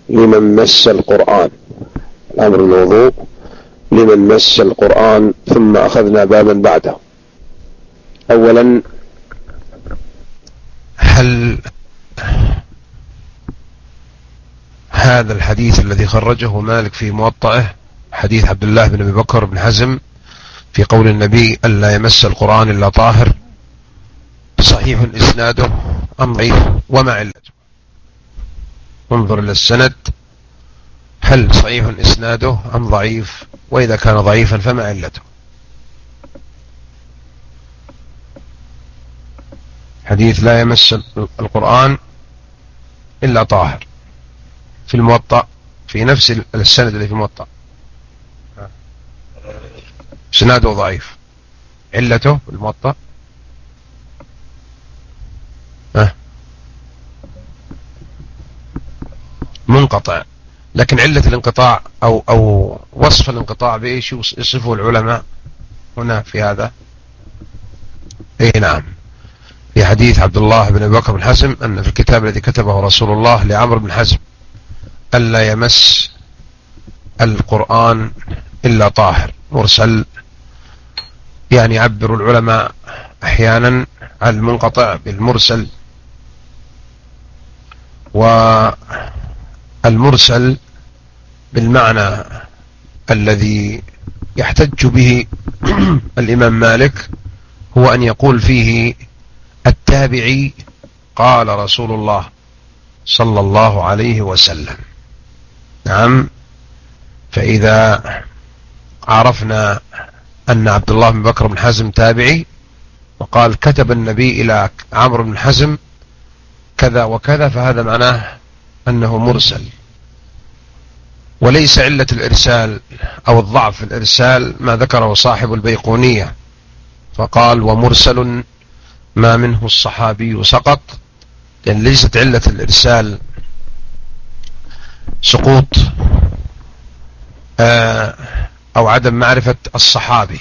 لمن مس القرآن. الأمر الوضوء لمن مس القرآن، ثم أخذنا بابا بعده. أولا، هل هذا الحديث الذي خرجه مالك في موطئه، حديث عبد الله بن أبي بكر بن حزم في قول النبي ألا يمس القرآن إلا طاهر، صحيح إسناده أم ضعيف؟ وما علته؟ انظر إلى السند، هل صحيح إسناده أم ضعيف؟ وإذا كان ضعيفا فما علته؟ حديث لا يمس القرآن إلا طاهر في الموطأ، في نفس السند اللي في الموطأ، إسناده ضعيف. علته الموطأ منقطع، لكن علة الانقطاع أو وصف الانقطاع بإيش يصفه العلماء هنا في هذا؟ إيه نعم، في حديث عبد الله بن أبي بكر بن حزم أن في الكتاب الذي كتبه رسول الله لعمرو بن حزم ألا يمس القرآن إلا طاهر، مرسل. يعني يعبر العلماء أحيانا عن المنقطع بالمرسل، والمرسل بالمعنى الذي يحتج به الإمام مالك هو أن يقول فيه التابعي قال رسول الله صلى الله عليه وسلم. نعم، فإذا عرفنا أن عبد الله بن بكر بن حزم تابعي وقال كتب النبي إلى عمرو بن حزم كذا وكذا، فهذا معناه أنه مرسل. وليس علة الإرسال أو الضعف في الإرسال ما ذكره صاحب البيقونية فقال ومرسل ما منه الصحابي سقط، لأن ليست علة الإرسال سقوط أو عدم معرفة الصحابي.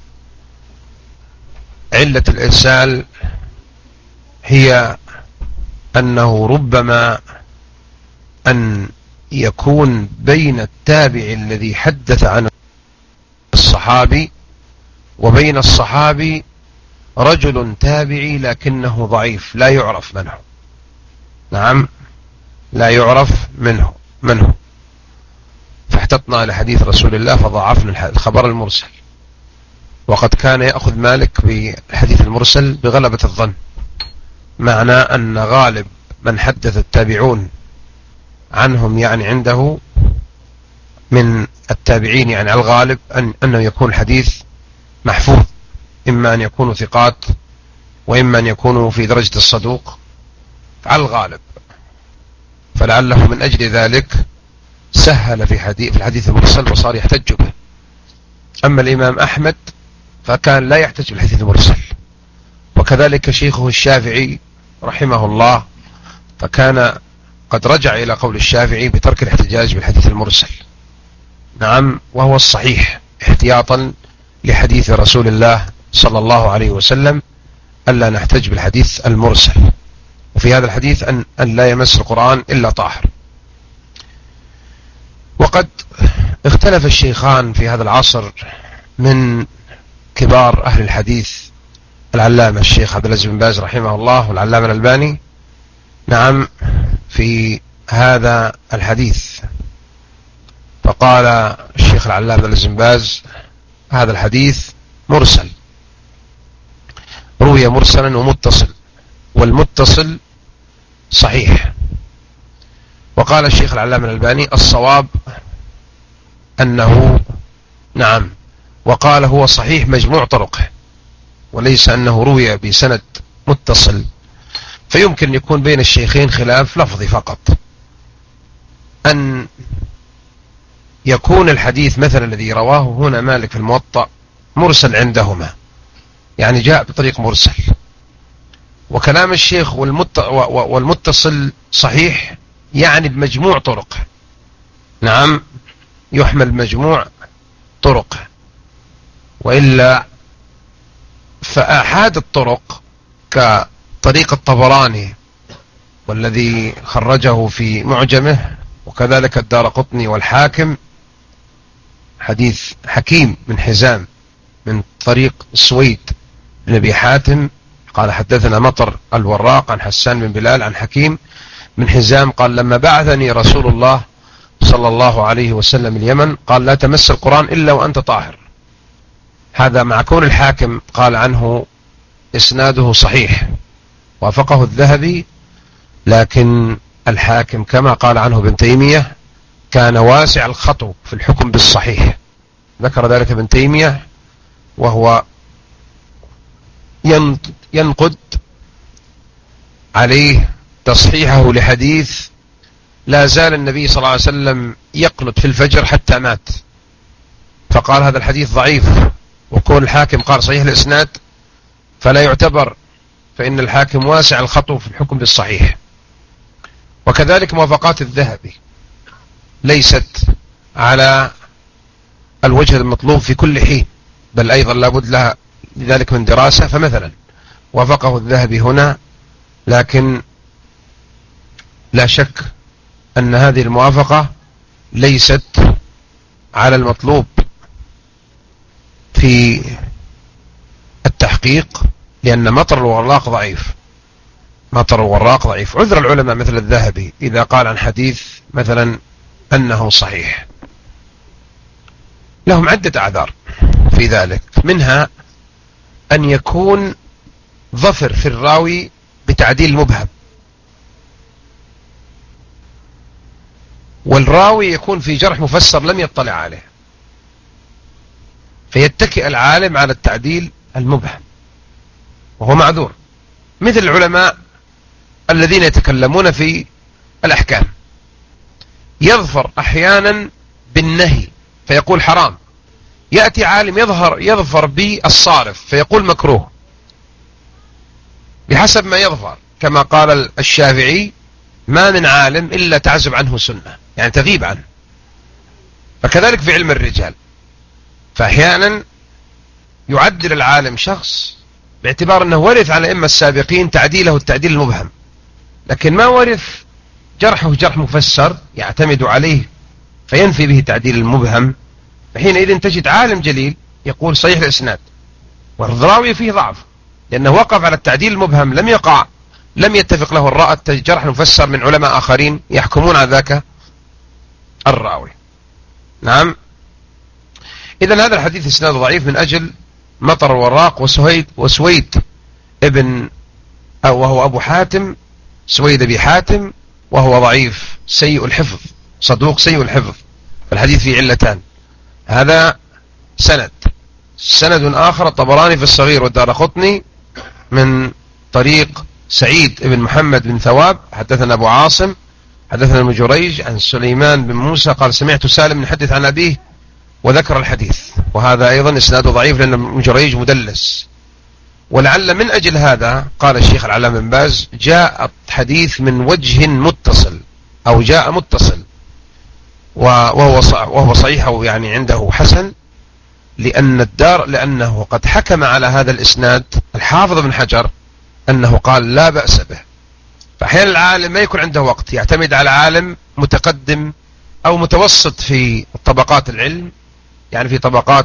علة الإرسال هي أنه ربما أن يكون بين التابع الذي حدث عن الصحابي وبين الصحابي رجل تابعي لكنه ضعيف لا يعرف منه. نعم، لا يعرف منه فاحتطنا على حديث رسول الله فضعفنا الخبر المرسل. وقد كان يأخذ مالك بالحديث المرسل بغلبة الظن، معنى أن غالب من حدث التابعون عنهم يعني عنده من التابعين، يعني على الغالب أنه يكون الحديث محفوظ، إما أن يكونوا ثقات وإما أن يكونوا في درجة الصدوق على الغالب، فلعله من أجل ذلك سهل في الحديث المرسل وصار يحتج به. أما الإمام أحمد فكان لا يحتج بالحديث المرسل، وكذلك شيخه الشافعي رحمه الله فكان قد رجع إلى قول الشافعي بترك الاحتجاج بالحديث المرسل. نعم، وهو الصحيح احتياطا لحديث رسول الله صلى الله عليه وسلم ألا نحتج بالحديث المرسل. وفي هذا الحديث أن لا يمس القرآن إلا طاهر. وقد اختلف الشيخان في هذا العصر من كبار أهل الحديث، العلامة الشيخ عبد العزيز بن باز رحمه الله والعلامة الألباني، نعم، في هذا الحديث. فقال الشيخ العلامة عبد العزيز بن باز هذا الحديث مرسل، روي مرسلا ومتصل، والمتصل صحيح. وقال الشيخ العلامة الألباني الصواب أنه نعم، وقال هو صحيح مجموع طرقه، وليس أنه روي بسند متصل، فيمكن يكون بين الشيخين خلاف لفظي فقط، أن يكون الحديث مثلا الذي رواه هنا مالك في الموطأ مرسل عندهما، يعني جاء بطريق مرسل، وكلام الشيخ والمتصل صحيح يعني بمجموع طرقه. نعم، يحمل مجموع طرقه، وإلا فآحاد الطرق كطريق الطبراني والذي خرجه في معجمه وكذلك الدارقطني والحاكم حديث حكيم بن حزام من طريق سويد بن أبي حاتم قال حدثنا مطر الوراق عن حسان بن بلال عن حكيم بن حزام قال لما بعثني رسول الله صلى الله عليه وسلم اليمن قال لا تمس القرآن إلا وأنت طاهر. هذا مع كون الحاكم قال عنه إسناده صحيح وافقه الذهبي، لكن الحاكم كما قال عنه ابن تيمية كان واسع الخطو في الحكم بالصحيح، ذكر ذلك ابن تيمية وهو ينقد عليه تصحيحه لحديث لا زال النبي صلى الله عليه وسلم يقنت في الفجر حتى مات، فقال هذا الحديث ضعيف، وكون الحاكم قال صحيح الإسناد فلا يعتبر، فإن الحاكم واسع الخطو في الحكم بالصحيح. وكذلك موافقات الذهبي ليست على الوجه المطلوب في كل حين، بل أيضا لابد لها لذلك من دراسة. فمثلا وافقه الذهبي هنا، لكن لا شك أن هذه الموافقة ليست على المطلوب في التحقيق، لأن مطر الوراق ضعيف، مطر الوراق ضعيف. عذر العلماء مثل الذهبي إذا قال عن حديث مثلا أنه صحيح، لهم عدة أعذار في ذلك، منها أن يكون ظفر في الراوي بتعديل مبهم، والراوي يكون في جرح مفسر لم يطلع عليه، فيتكئ العالم على التعديل المبهم وهو معذور، مثل العلماء الذين يتكلمون في الأحكام يظفر أحيانا بالنهي فيقول حرام، يأتي عالم يظفر بالصارف فيقول مكروه، بحسب ما يظفر، كما قال الشافعي ما من عالم إلا تعزب عنه سنة، يعني تغيب عنه. فكذلك في علم الرجال، فأحيانا يعدل العالم شخص باعتبار أنه ورث على الأئمة السابقين تعديله التعديل المبهم، لكن ما ورث جرحه جرح مفسر يعتمد عليه فينفي به تعديل المبهم، فحينئذ تجد عالم جليل يقول صحيح الإسناد والراوي فيه ضعف، لأنه وقف على التعديل المبهم، لم يتفق له الرأي جرح مفسر من علماء آخرين يحكمون على ذاك الراوي. نعم، إذن هذا الحديث إسناد ضعيف من أجل مطر الوراق وسويد ابن وهو أبو حاتم، سويد أبي حاتم، وهو ضعيف سيء الحفظ، صدوق سيء الحفظ، الحديث فيه علتان. هذا سند آخر الطبراني في الصغير والدارقطني من طريق سعيد بن محمد بن ثواب حدثنا أبو عاصم حدثنا ابن جريج عن سليمان بن موسى قال سمعت سالم يحدث عن أبيه وذكر الحديث، وهذا أيضا إسناده ضعيف لأن ابن جريج مدلس. ولعل من أجل هذا قال الشيخ العلامة بن باز جاء الحديث من وجه متصل أو جاء متصل، وهو صحيح أو يعني عنده حسن، لأنه قد حكم على هذا الإسناد الحافظ بن حجر أنه قال لا بأس به. فأحيانا العالم ما يكون عنده وقت، يعتمد على عالم متقدم أو متوسط في طبقات العلم، يعني في طبقات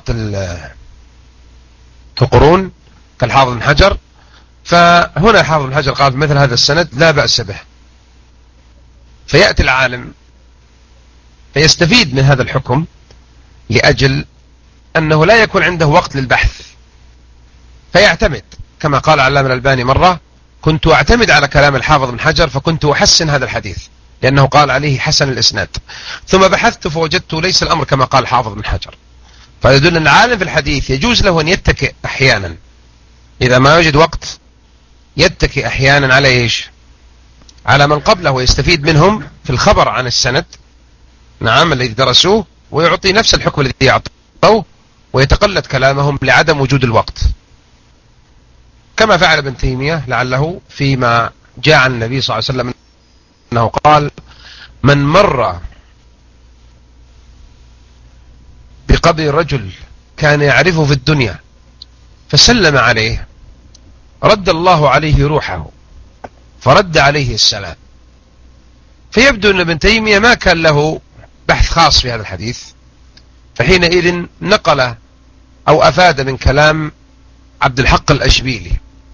القرون كالحافظ بن حجر، فهنا الحافظ بن حجر قال مثل هذا السند لا بأس به، فيأتي العالم فيستفيد من هذا الحكم لأجل أنه لا يكون عنده وقت للبحث، فيعتمد كما قال علامة الألباني مرة كنت أعتمد على كلام الحافظ بن حجر فكنت أحسن هذا الحديث لأنه قال عليه حسن الإسناد، ثم بحثت فوجدت ليس الأمر كما قال الحافظ بن حجر. فيدل أن العالم في الحديث يجوز له أن يتكئ أحيانا إذا ما يوجد وقت، يتكئ أحيانا على إيش؟ على من قبله ويستفيد منهم في الخبر عن السند، نعم، الذي درسوه، ويعطي نفس الحكم الذي يعطوه ويتقلد كلامهم لعدم وجود الوقت، كما فعل ابن تيمية لعله فيما جاء عن النبي صلى الله عليه وسلم أنه قال من مر بقبر رجل كان يعرفه في الدنيا فسلم عليه رد الله عليه روحه فرد عليه السلام، فيبدو أن ابن تيمية ما كان له بحث خاص في هذا الحديث، فحينئذ نقل أو أفاد من كلام عبد الحق الأشبيلي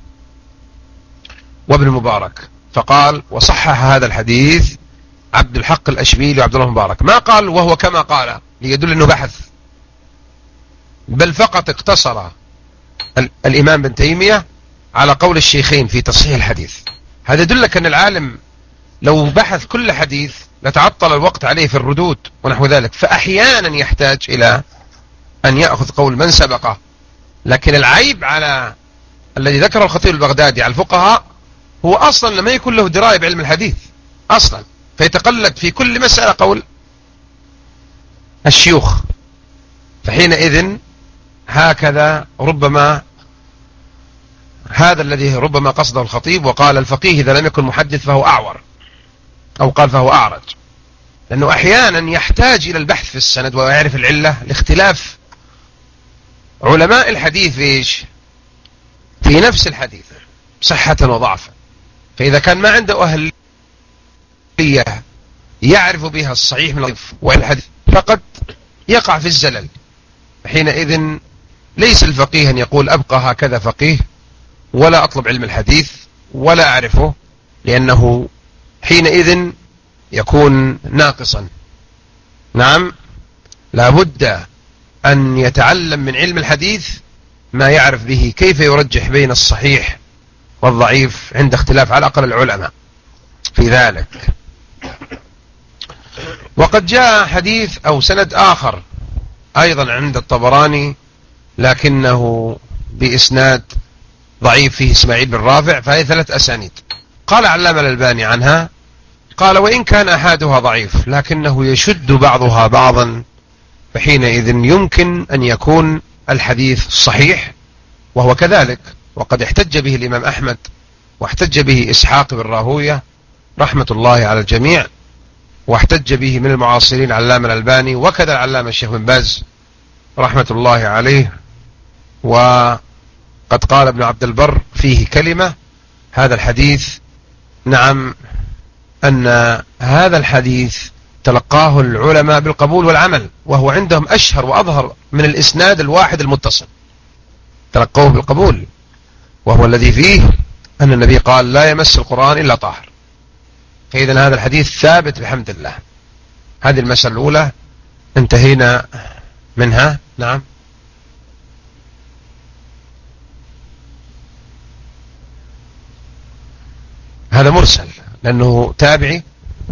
وابن المبارك، فقال وصحح هذا الحديث عبد الحق الأشبيلي وعبد الله المبارك، ما قال وهو كما قال ليدل أنه بحث، بل فقط اقتصر الإمام ابن تيمية على قول الشيخين في تصحيح الحديث. هذا يدلك أن العالم لو بحث كل حديث لتعطل الوقت عليه في الردود ونحو ذلك، فأحيانا يحتاج إلى أن يأخذ قول من سبقه. لكن العيب على الذي ذكره الخطيب البغدادي على الفقهاء هو أصلا لما يكون له دراية بعلم الحديث أصلا، فيتقلد في كل مسألة قول الشيوخ، فحينئذ هكذا ربما هذا الذي ربما قصده الخطيب وقال الفقيه إذا لم يكن محدث فهو أعور، أو قال فهو أعرج، لأنه أحيانا يحتاج إلى البحث في السند ويعرف العلة لاختلاف علماء الحديث في نفس الحديث صحة وضعفا. فإذا كان ما عنده أهلية يعرف بها الصحيح من الضعيف والحديث فقد يقع في الزلل. حينئذ ليس الفقيه أن يقول أبقى هكذا فقيه ولا أطلب علم الحديث ولا أعرفه، لأنه حينئذ يكون ناقصا. نعم، لابد أن يتعلم من علم الحديث ما يعرف به كيف يرجح بين الصحيح والضعيف عند اختلاف على الأقل العلماء في ذلك. وقد جاء حديث أو سند آخر أيضا عند الطبراني لكنه بإسناد ضعيف فيه إسماعيل بن رافع، فهي 3 أسانيد. قال علامة الألباني عنها قال وإن كان أحدها ضعيف لكنه يشد بعضها بعضا، فحينئذ يمكن أن يكون الحديث صحيح، وهو كذلك. وقد احتج به الإمام أحمد واحتج به إسحاق بن راهوية رحمة الله على الجميع، واحتج به من المعاصرين علامة الألباني، وكذا العلامة الشيخ بن باز رحمة الله عليه. وقد قال ابن عبد البر فيه كلمة هذا الحديث، نعم، أن هذا الحديث تلقاه العلماء بالقبول والعمل، وهو عندهم أشهر وأظهر من الإسناد الواحد المتصل، تلقوه بالقبول، وهو الذي فيه أن النبي قال لا يمس القرآن إلا طاهر. فإذا هذا الحديث ثابت بحمد الله. هذه المسألة الأولى انتهينا منها. نعم، هذا مرسل لأنه تابعي.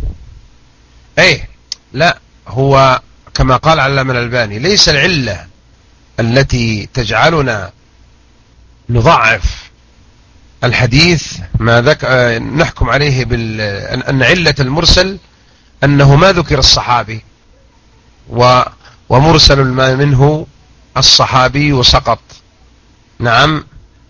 لا، هو كما قال علامة الألباني ليس العلة التي تجعلنا نضعف الحديث ما نحكم عليه أن علة المرسل أنه ما ذكر الصحابي، ومرسل ما منه الصحابي سقط. نعم،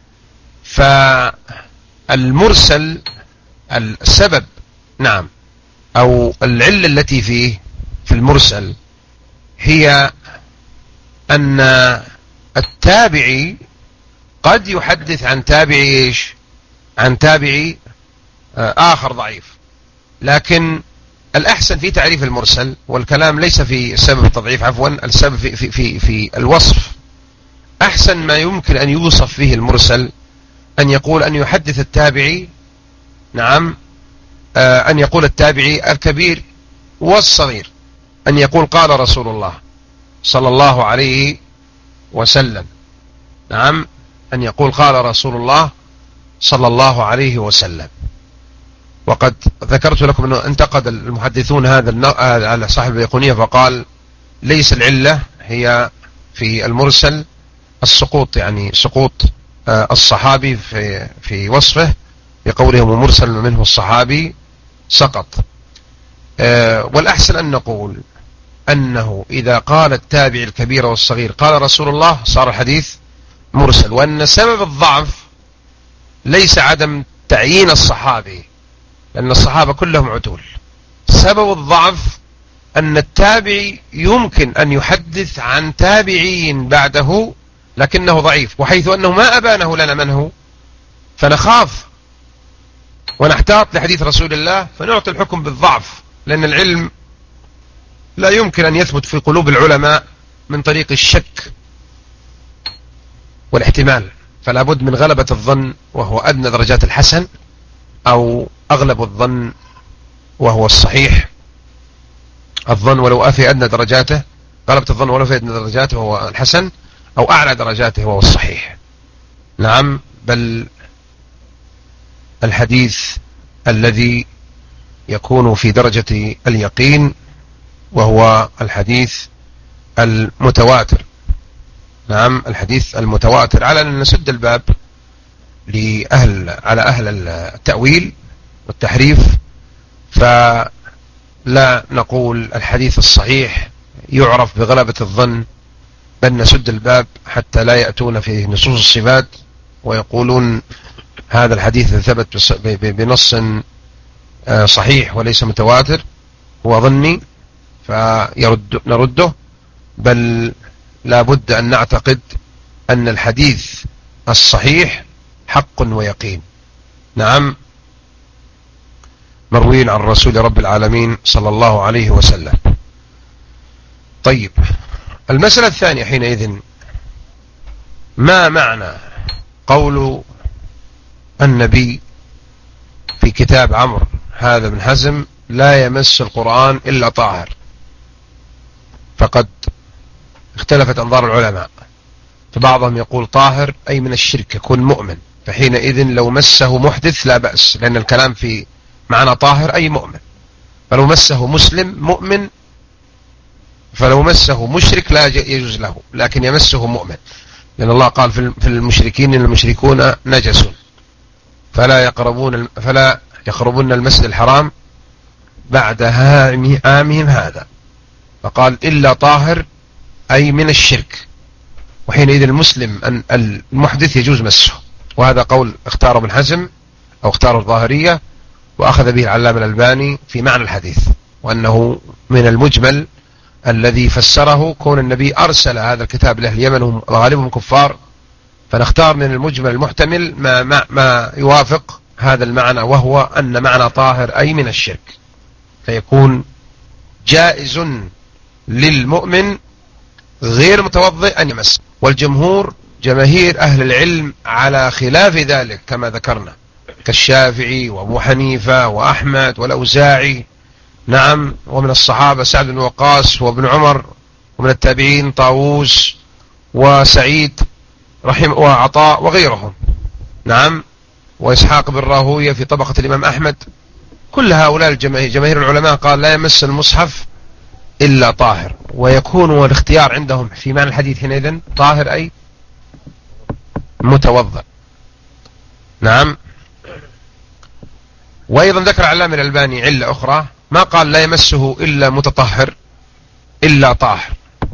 فالمرسل السبب، نعم، أو العلة التي في المرسل هي أن التابعي قد يحدث عن تابعي عن تابعي آخر ضعيف. لكن الأحسن في تعريف المرسل، والكلام ليس في سبب التضعيف، عفوا، السبب في الوصف. أحسن ما يمكن أن يوصف فيه المرسل أن يقول أن يحدث التابعي، نعم، أن يقول التابعي الكبير والصغير، أن يقول قال رسول الله صلى الله عليه وسلم. نعم، أن يقول قال رسول الله صلى الله عليه وسلم. وقد ذكرت لكم أنه انتقد المحدثون هذا على صاحب البيقونية فقال ليس العلة هي في المرسل السقوط، يعني سقوط الصحابي في وصفه بقولهم مرسل منه الصحابي سقط. والأحسن أن نقول أنه إذا قال التابع الكبير والصغير قال رسول الله صار الحديث مرسل، وأن سبب الضعف ليس عدم تعيين الصحابي، لأن الصحابة كلهم عدول. سبب الضعف أن التابعي يمكن أن يحدث عن تابعين بعده لكنه ضعيف، وحيث أنه ما أبانه لنا من هو فنخاف ونحتاط لحديث رسول الله فنعطي الحكم بالضعف لأن العلم لا يمكن أن يثبت في قلوب العلماء من طريق الشك والاحتمال، فلا بد من غلبة الظن وهو أدنى درجات الحسن، أو أغلب الظن وهو الصحيح. الظن ولو في أدنى درجاته، غلبة الظن ولو في أدنى درجاته وهو الحسن، أو أعلى درجاته وهو الصحيح. نعم، بل الحديث الذي يكون في درجة اليقين وهو الحديث المتواتر. نعم، الحديث المتواتر، على أن نسد الباب على أهل التأويل والتحريف، فلا نقول الحديث الصحيح يعرف بغلبة الظن، بل نسد الباب حتى لا يأتون في نصوص الصفات ويقولون هذا الحديث ثبت بنص صحيح وليس متواتر هو ظني فنرده، بل لا بد أن نعتقد أن الحديث الصحيح حق ويقين. نعم، مروي عن رسول رب العالمين صلى الله عليه وسلم. طيب، المسألة الثانية حينئذ، ما معنى قول النبي في كتاب عمرو هذا بن حزم لا يمس القرآن إلا طاهر؟ فقد اختلفت أنظار العلماء، فبعضهم يقول طاهر أي من الشرك، يكون مؤمن، فحينئذ لو مسه محدث لا بأس، لأن الكلام في معنى طاهر أي مؤمن. فلو مسه مسلم مؤمن، فلو مسه مشرك لا يجوز له، لكن يمسه مؤمن، لأن الله قال في المشركين إن المشركون نجس فلا يقربون المسجد الحرام بعد عامهم هذا، فقال إلا طاهر أي من الشرك، وحينئذ المسلم أن المحدث يجوز مسه. وهذا قول اختاره ابن حزم أو اختاره الظاهرية، وأخذ به العلامة الألباني في معنى الحديث، وأنه من المجمل الذي فسره كون النبي أرسل هذا الكتاب لأهل اليمن هم غالبهم كفار، فنختار من المجمل المحتمل ما يوافق هذا المعنى، وهو أن معنى طاهر أي من الشرك، فيكون جائز للمؤمن غير متوضئ أن يمس. والجمهور جماهير أهل العلم على خلاف ذلك كما ذكرنا، كالشافعي وأبو حنيفة وأحمد والأوزاعي. نعم، ومن الصحابة سعد بن وقاص وابن عمر، ومن التابعين طاووس وسعيد وعطاء وغيرهم. نعم، وإسحاق بن راهوية في طبقة الإمام أحمد. كل هؤلاء جماهير العلماء قال لا يمس المصحف إلا طاهر، ويكون الاختيار عندهم في معنى الحديث حينئذ طاهر أي متوضأ. نعم، وأيضا ذكر علامة الألباني علة أخرى، ما قال لا يمسه إلا متطهر، إلا طاهر.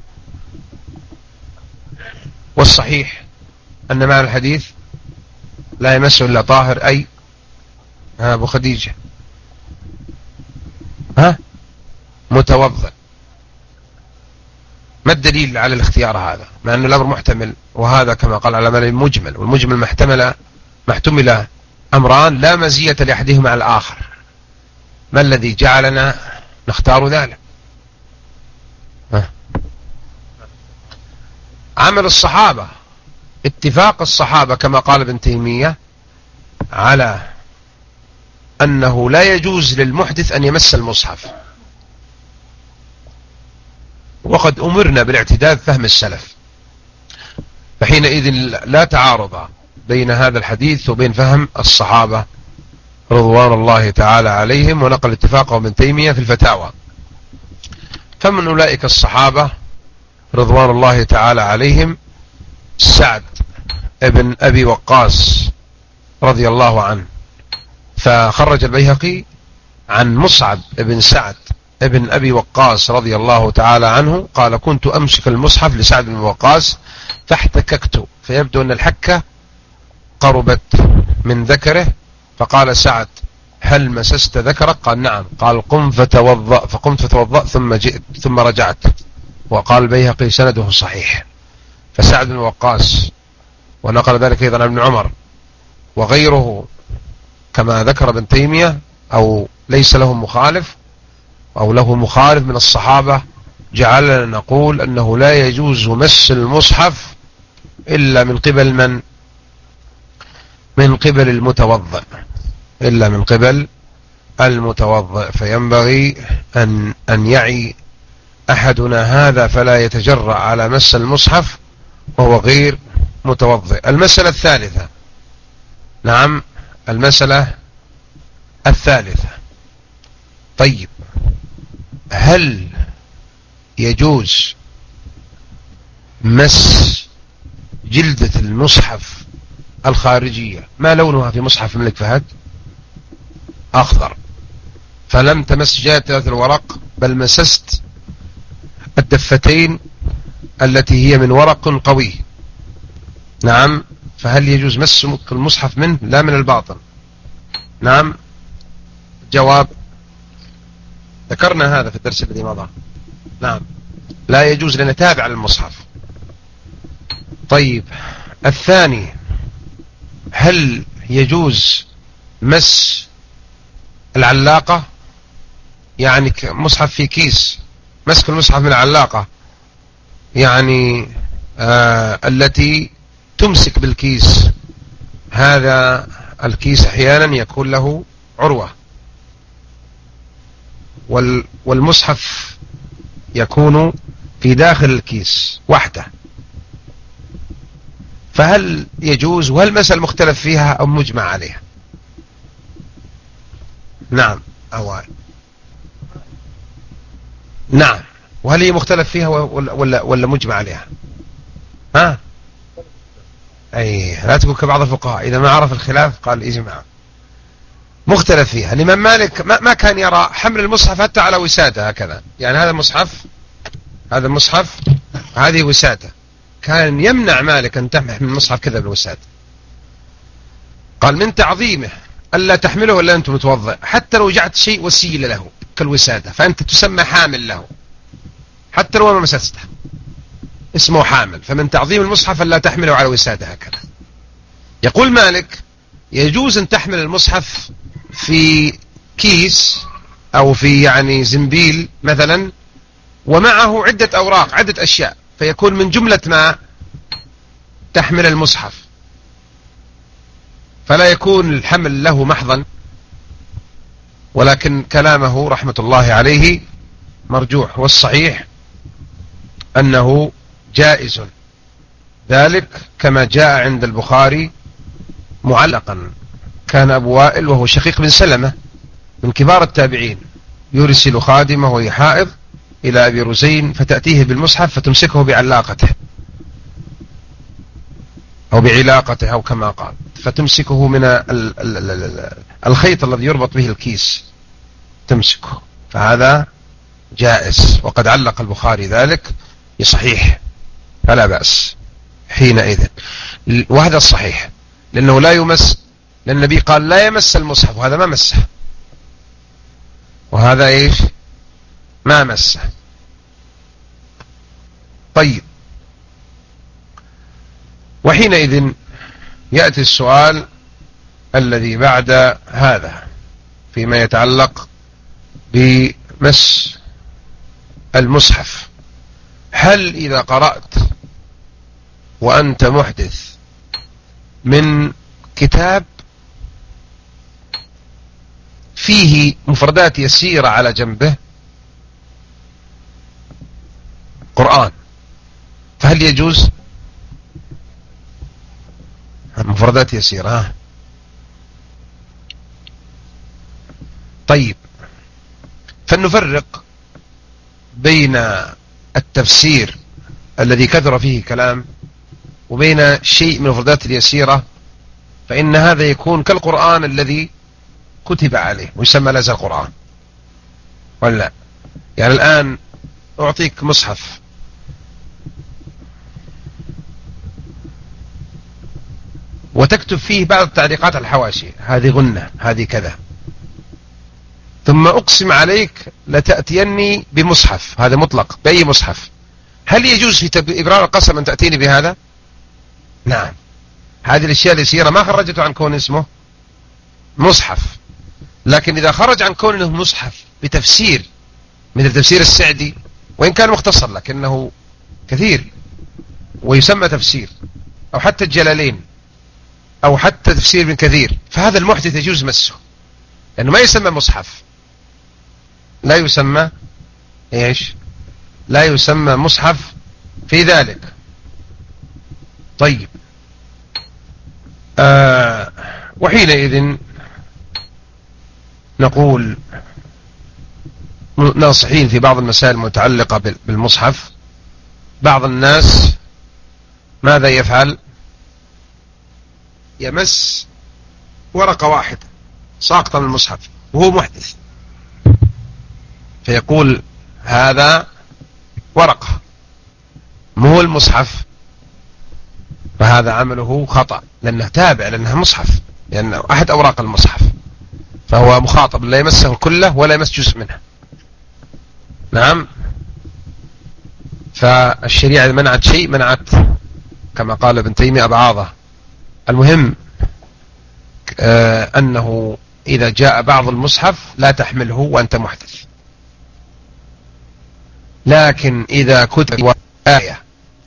والصحيح أن معنى الحديث لا يمسه إلا طاهر أي أبو خديجة متوضأ. ما الدليل على الاختيار هذا، مع أن الأمر محتمل؟ وهذا كما قال على المجمل، والمجمل محتمل أمران لا مزية لأحدهما على الآخر. ما الذي جعلنا نختار ذلك؟ عمل الصحابة، اتفاق الصحابة كما قال ابن تيمية على أنه لا يجوز للمحدث أن يمس المصحف، وقد أمرنا بالاعتداد فهم السلف، فحينئذ لا تعارض بين هذا الحديث وبين فهم الصحابة رضوان الله تعالى عليهم، ونقل اتفاقه ابن تيمية في الفتاوى. فمن أولئك الصحابة رضوان الله تعالى عليهم سعد ابن أبي وقاص رضي الله عنه، فخرج البيهقي عن مصعب ابن سعد ابن أبي وقاص رضي الله تعالى عنه قال كنت أمسك المصحف لسعد بن وقاص فاحتككت، فيبدو أن الحكة قربت من ذكره، فقال سعد هل مسست ذكرك؟ قال نعم. قال قم فتوضأ، فقمت فتوضأ ثم جئت ثم رجعت. وقال البيهقي سنده صحيح. فسعد بن وقاص، ونقل ذلك أيضا عن ابن عمر وغيره كما ذكر ابن تيمية، أو ليس لهم مخالف، أو له مخالف من الصحابة جعلنا نقول أنه لا يجوز مس المصحف إلا من قبل من؟ من قبل المتوضئ، إلا من قبل المتوضئ. فينبغي أن يعي أحدنا هذا فلا يتجرأ على مس المصحف وهو غير متوضئ. المسألة الثالثة، نعم المسألة الثالثة، طيب هل يجوز مس جلدة المصحف الخارجية؟ ما لونها في مصحف الملك فهد؟ أخضر، فلم تمس جلدة الورق بل مسست الدفتين التي هي من ورق قوي، نعم، فهل يجوز مس المصحف منه لا من الباطن؟ نعم، جواب ذكرنا هذا في الدرس الذي مضى، نعم لا يجوز لأنه تابع للمصحف. طيب الثاني، هل يجوز مس العلاقة؟ يعني مصحف في كيس، مسك المصحف من العلاقة، يعني التي تمسك بالكيس، هذا الكيس أحيانا يكون له عروة، والمصحف يكون في داخل الكيس وحده، فهل يجوز؟ وهل مسألة مختلف فيها أو مجمع عليها؟ نعم أوائل، نعم، وهل هي مختلف فيها ولا مجمع عليها؟ ها؟ أي لا تقول كبعض الفقهاء إذا ما عرف الخلاف قال إجماع. مختلف فيها. الإمام مالك ما كان يرى حمل المصحف حتى على وسادة هكذا، يعني هذا المصحف هذه وسادة، كان يمنع مالك أن تحمل المصحف كذا بالوسادة، قال من تعظيمه ألا تحمله إلا أنت متوضئ، حتى لو جعلت شيء وسيلة له كالوسادة فأنت تسمى حامل له، حتى لو ما مسسته اسمه حامل. فمن تعظيم المصحف ألا تحمله على وسادة هكذا. يقول مالك يجوز أن تحمل المصحف في كيس أو في يعني زنبيل مثلا، ومعه عدة أوراق عدة أشياء، فيكون من جملة ما تحمل المصحف، فلا يكون الحمل له محضا. ولكن كلامه رحمة الله عليه مرجوح، والصحيح أنه جائز ذلك، كما جاء عند البخاري معلقا. كان أبو وائل وهو شقيق بن سلمة من كبار التابعين يرسل خادمه وهي حائض إلى أبي رزين فتأتيه بالمصحف فتمسكه بعلاقته أو بعلاقته أو كما قال، فتمسكه من الخيط الذي يربط به الكيس تمسكه، فهذا جائز، وقد علق البخاري ذلك بصحيح فلا بأس حينئذ. وهذا الصحيح لأنه لا يمس، لأن النبي قال لا يمس المصحف، وهذا ما مسه، وهذا إيش ما مسه. طيب وحينئذ يأتي السؤال الذي بعد هذا فيما يتعلق بمس المصحف: هل إذا قرأت وأنت محدث من كتاب فيه مفردات يسيرة على جنبه قرآن، فهل يجوز؟ مفردات يسيرة. طيب فلنفرق بين التفسير الذي كثر فيه كلام وبين شيء من المفردات اليسيرة، فإن هذا يكون كالقرآن الذي كتب عليه ويسمى لازم القرآن، ولا يعني الآن أعطيك مصحف وتكتب فيه بعض التعليقات الحواشي، هذه غنة، هذه كذا، ثم أقسم عليك لتأتيني بمصحف، هذا مطلق بأي مصحف، هل يجوز في إبرار القسم أن تأتيني بهذا؟ نعم، هذه الأشياء اليسيرة ما خرجته عن كون اسمه مصحف. لكن إذا خرج عن كونه مصحف بتفسير مثل تفسير السعدي، وإن كان مختصر لكنه كثير ويسمى تفسير، أو حتى الجلالين، أو حتى تفسير ابن كثير، فهذا المحدث يجوز مسه لأنه ما يسمى مصحف، لا يسمى إيش، لا يسمى مصحف في ذلك. طيب، وحينئذ نقول ناصحين في بعض المسائل المتعلقة بالمصحف. بعض الناس ماذا يفعل؟ يمس ورقة واحدة ساقطة من المصحف وهو محدث، فيقول هذا ورقة مو المصحف، فهذا عمله خطأ لأنه تابع، لأنه مصحف، لأنه أحد أوراق المصحف، فهو مخاطب لا يمسه كله ولا يمس جزء منه. نعم، فالشريعة منعت شيء، منعت كما قال ابن تيمية أبعاضه. المهم أنه إذا جاء بعض المصحف لا تحمله وأنت محدث، لكن إذا كتب آية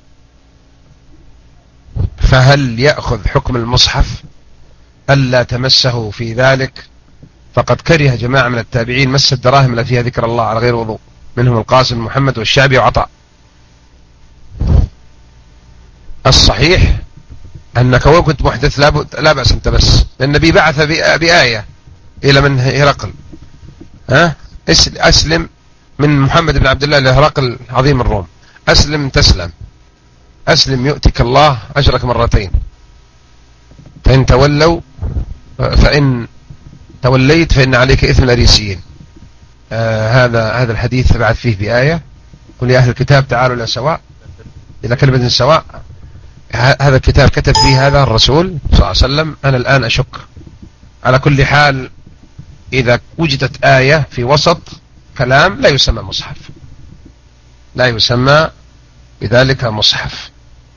فهل يأخذ حكم المصحف ألا تمسه في ذلك؟ فقد كره جماعة من التابعين مس الدراهم التي فيها ذكر الله على غير وضوء، منهم القاسم محمد والشعبي وعطاء. الصحيح أنك لو كنت محدث لا بأس أن تمس، لأن النبي بعث بآية إلى من هرقل، أسلم من محمد بن عبد الله لهرقل عظيم الروم، أسلم تسلم، أسلم يؤتك الله أجرك مرتين، فإن توليت فإن عليك إثم الأريسيين. هذا الحديث بعد فيه بآية: قل يا أهل الكتاب تعالوا إلى سواء، إلى كلمة سواء. هذا الكتاب كتب فيه هذا الرسول صلى الله عليه وسلم. أنا الآن أشك. على كل حال، إذا وجدت آية في وسط كلام لا يسمى مصحف، لا يسمى بذلك مصحف.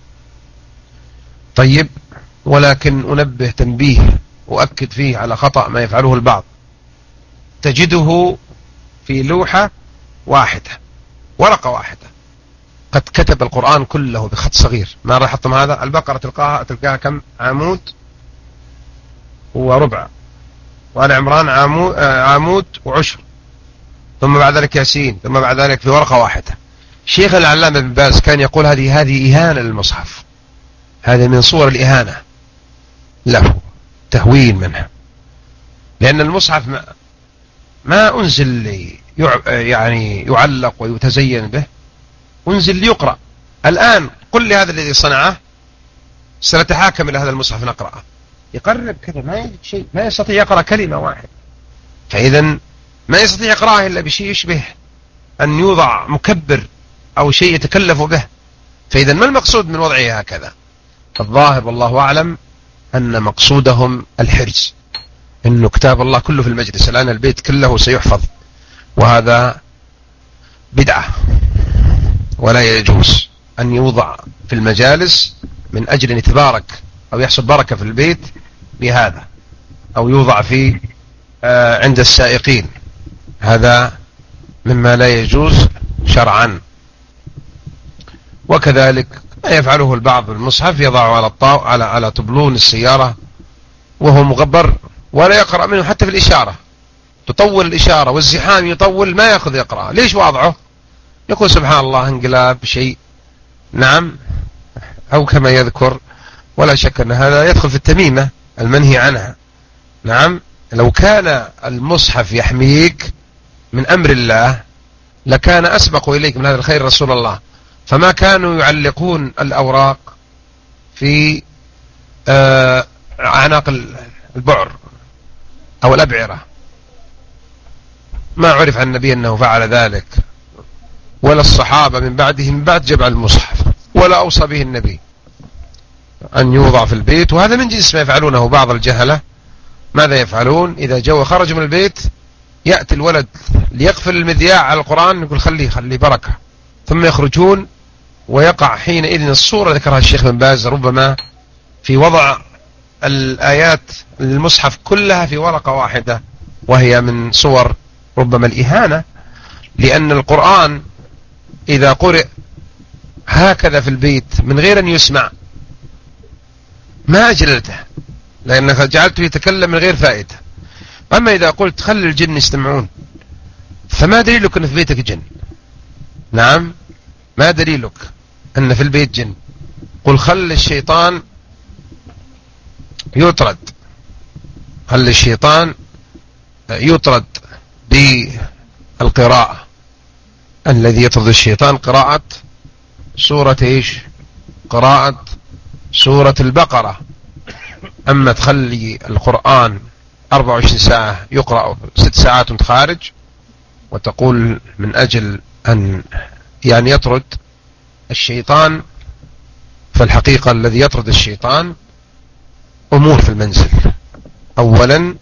طيب، ولكن أنبه تنبيه أؤكد فيه على خطأ ما يفعله البعض. تجده في لوحة واحدة، ورقة واحدة، قد كتب القرآن كله بخط صغير. ما راح يحطم هذا؟ البقرة تلقاها كم عمود وربع، وآل عمران عمود وعشر، ثم بعد ذلك ياسين، ثم بعد ذلك في ورقة واحدة. شيخ العلامة بن باز كان يقول هذه إهانة للمصحف، هذا من صور الإهانة له، تهوين منها، لأن المصحف ما أنزل يعني يعلق ويتزين به، أنزل ليقرأ. الآن قل لي هذا الذي صنعه سنتحاكم إلى هذا المصحف نقرأه، يقرب كذا ما يجد شيء، ما يستطيع يقرأ كلمة واحدة، فإذا ما يستطيع يقرأه إلا بشيء يشبه أن يوضع مكبر أو شيء يتكلف به. فإذا ما المقصود من وضعه هكذا؟ الظاهر والله أعلم أن مقصودهم الحرز، إنه كتاب الله كله في المجلس، الآن البيت كله سيحفظ، وهذا بدعة، ولا يجوز أن يوضع في المجالس من أجل أن يتبارك أو يحصل بركة في البيت بهذا، أو يوضع في عند السائقين، هذا مما لا يجوز شرعا. وكذلك ما يفعله البعض بالمصحف، يضعه على طبلون السيارة وهو مغبر ولا يقرأ منه حتى في الإشارة، تطول الإشارة والزحام يطول، ما يأخذ يقرأ. ليش وضعه؟ يقول سبحان الله انقلاب شيء. نعم، أو كما يذكر، ولا شك أن هذا يدخل في التميمة المنهي عنها. نعم، لو كان المصحف يحميك من أمر الله لكان أسبق إليك من هذا الخير رسول الله، فما كانوا يعلقون الأوراق في أعناق البعر أو الأبعرة. ما عرف عن النبي أنه فعل ذلك، ولا الصحابة من بعده من بعد جمع المصحف، ولا أوصى به النبي أن يوضع في البيت. وهذا من جنس ما يفعلونه بعض الجهلة. ماذا يفعلون؟ إذا خرج من البيت يأتي الولد ليقفل المذياع على القرآن، يقول خليه بركة، ثم يخرجون ويقع حينئذ الصورة ذكرها الشيخ بن باز ربما في وضع الآيات المصحف كلها في ورقة واحدة، وهي من صور ربما الإهانة لأن القرآن إذا قرئ هكذا في البيت من غير أن يسمع ما أجللته، لأنك جعلته يتكلم من غير فائدة. أما إذا قلت خلي الجن يستمعون، فما دليلك أن في بيتك جن؟ نعم، ما دليلك أن في البيت جن؟ قل خلي الشيطان يطرد، خلي الشيطان يطرد بالقراءة. الذي يطرد الشيطان قراءة سورة ايش؟ قراءة سورة البقرة. أما تخلي القرآن 24 ساعة يقرأ 6 ساعات وانت خارج، وتقول من أجل أن يعني يطرد الشيطان، فالحقيقة الذي يطرد الشيطان أمور في المنزل. أولا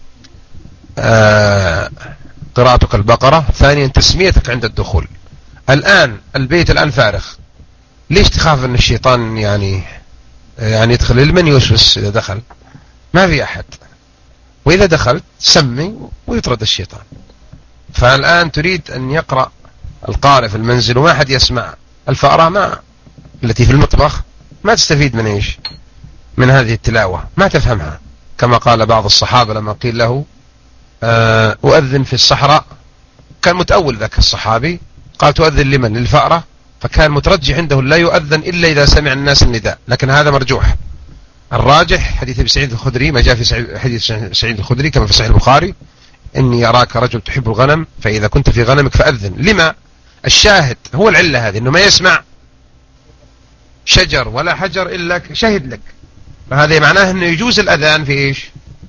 قراءتك البقرة، ثانيا تسميتك عند الدخول. الآن البيت الآن فارغ، ليش تخاف أن الشيطان يعني يدخل؟ لمن يوسوس إذا دخل؟ ما في أحد، وإذا دخلت سمي ويطرد الشيطان. فالآن تريد أن يقرأ القارئ في المنزل وما أحد يسمع، الفأرة ما التي في المطبخ ما تستفيد من إيش؟ من هذه التلاوة، ما تفهمها. كما قال بعض الصحابة لما قيل له أؤذن في الصحراء، كان متأول ذاك الصحابي، قال تؤذن لمن؟ للفأرة؟ فكان مترجح عنده لا يؤذن إلا إذا سمع الناس النداء، لكن هذا مرجوح. الراجح حديث أبي سعيد الخدري، ما جاء في حديث سعيد الخدري كما في صحيح البخاري: إني أراك رجل تحب الغنم، فإذا كنت في غنمك فأذن. لما؟ الشاهد هو العلة هذه، إنه ما يسمع شجر ولا حجر إلا شهد لك. فهذا معناه أنه يجوز الأذان في إيش؟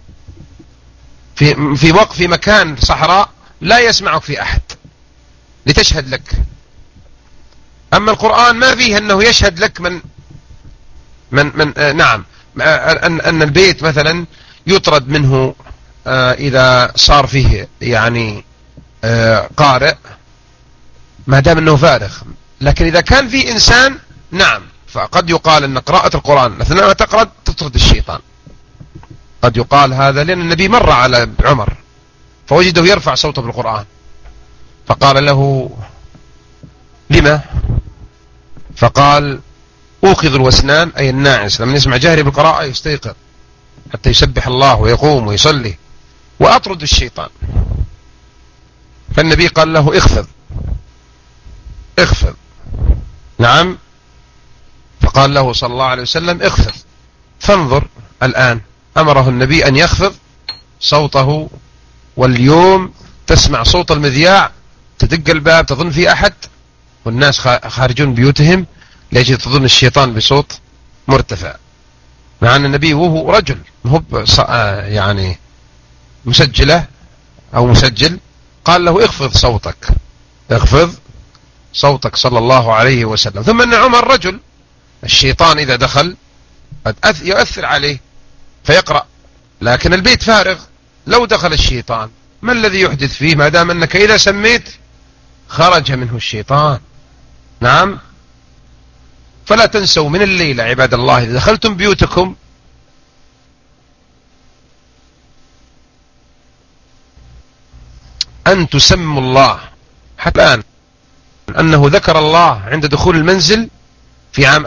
في مكان صحراء لا يسمعك في أحد لتشهد لك. أما القرآن ما فيه أنه يشهد لك نعم، أن البيت مثلا يطرد منه إذا صار فيه يعني قارئ، ما دام أنه فارغ. لكن إذا كان فيه إنسان نعم، فقد يقال أن قراءة القرآن أثناء ما تقرأ تطرد الشيطان، قد يقال هذا، لأن النبي مر على عمر فوجده يرفع صوته بالقرآن، فقال له: لما؟ فقال: أوقظ الوسنان، أي الناعس، لما يسمع جهري بالقراءة يستيقظ حتى يسبح الله ويقوم ويصلي، وأطرد الشيطان. فالنبي قال له: اخفض. نعم، فقال له صلى الله عليه وسلم: اخفض. فانظر الآن، أمره النبي أن يخفض صوته، واليوم تسمع صوت المذياع تدق الباب تظن في أحد، والناس خارجون بيوتهم ليجي تظن الشيطان بصوت مرتفع، مع أن النبي وهو رجل هو يعني مسجلة أو مسجل، قال له: اخفض صوتك صلى الله عليه وسلم. ثم أن عمر رجل، الشيطان إذا دخل قد يؤثر عليه فيقرأ، لكن البيت فارغ، لو دخل الشيطان ما الذي يحدث فيه؟ ما دام أنك إذا سميت خرج منه الشيطان. نعم، فلا تنسوا من الليلة عباد الله إذا دخلتم بيوتكم أن تسموا الله. حتى الآن أنه ذكر الله عند دخول المنزل في عام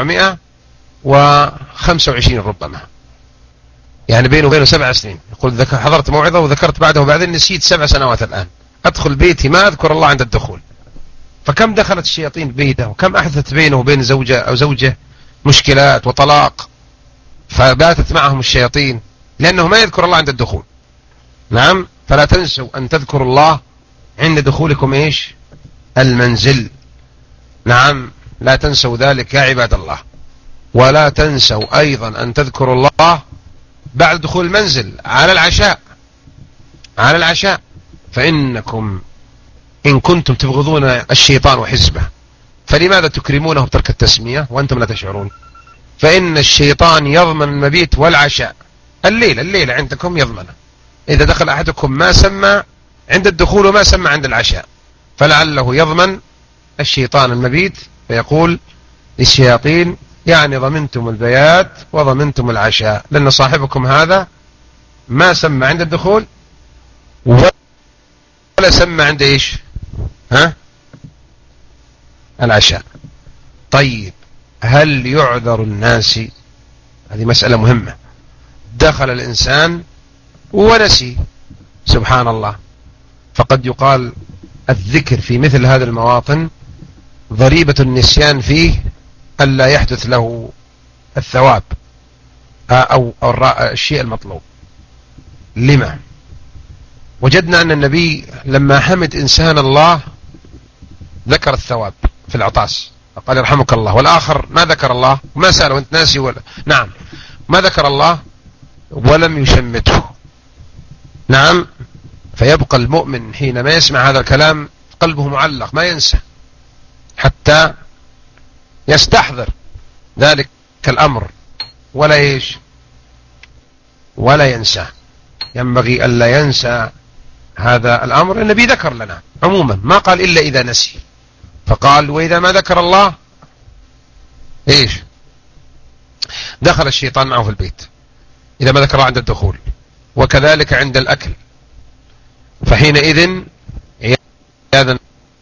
1425 ربما، يعني بينه وبينه 7 سنين. يقول حضرت موعظة وذكرت بعده وبعدين نسيت 7 سنوات، الآن أدخل بيتي ما أذكر الله عند الدخول. فكم دخلت الشياطين بيته، وكم أحدثت بينه وبين زوجة أو زوجة مشكلات وطلاق، فباتت معهم الشياطين لأنه ما يذكر الله عند الدخول. نعم، فلا تنسوا أن تذكروا الله عند دخولكم إيش؟ المنزل. نعم، لا تنسوا ذلك يا عباد الله. ولا تنسوا أيضا أن تذكروا الله بعد دخول المنزل على العشاء، فإنكم إن كنتم تبغضون الشيطان وحزبه فلماذا تكرمونه بترك التسمية وأنتم لا تشعرون؟ فإن الشيطان يضمن المبيت والعشاء، الليلة عندكم يضمنه. إذا دخل أحدكم ما سمى عند الدخول وما سمى عند العشاء، فلعله يضمن الشيطان المبيت، فيقول للشياطين: يعني ضمنتم البيات وضمنتم العشاء، لأن صاحبكم هذا ما سمى عند الدخول ولا سمى عند إيش؟ ها؟ العشاء. طيب هل يعذر الناس؟ هذه مسألة مهمة. دخل الإنسان ونسي، سبحان الله، فقد يقال الذكر في مثل هذه المواطن ضريبة النسيان فيه ألا يحدث له الثواب أو الشيء المطلوب. لما؟ وجدنا أن النبي لما حمد إنسان الله ذكر الثواب في العطاس، قال يرحمك الله، والآخر ما ذكر الله وما سأله وانت ناسي ولا نعم ما ذكر الله ولم يشمته. نعم. فيبقى المؤمن حينما يسمع هذا الكلام قلبه معلق ما ينسى حتى يستحضر ذلك الأمر ولا ينسى. ينبغي ألا ينسى هذا الأمر. النبي ذكر لنا عموما، ما قال إلا إذا نسي، فقال وإذا ما ذكر الله دخل الشيطان معه في البيت إذا ما ذكر عند الدخول، وكذلك عند الأكل، فحينئذ عياذا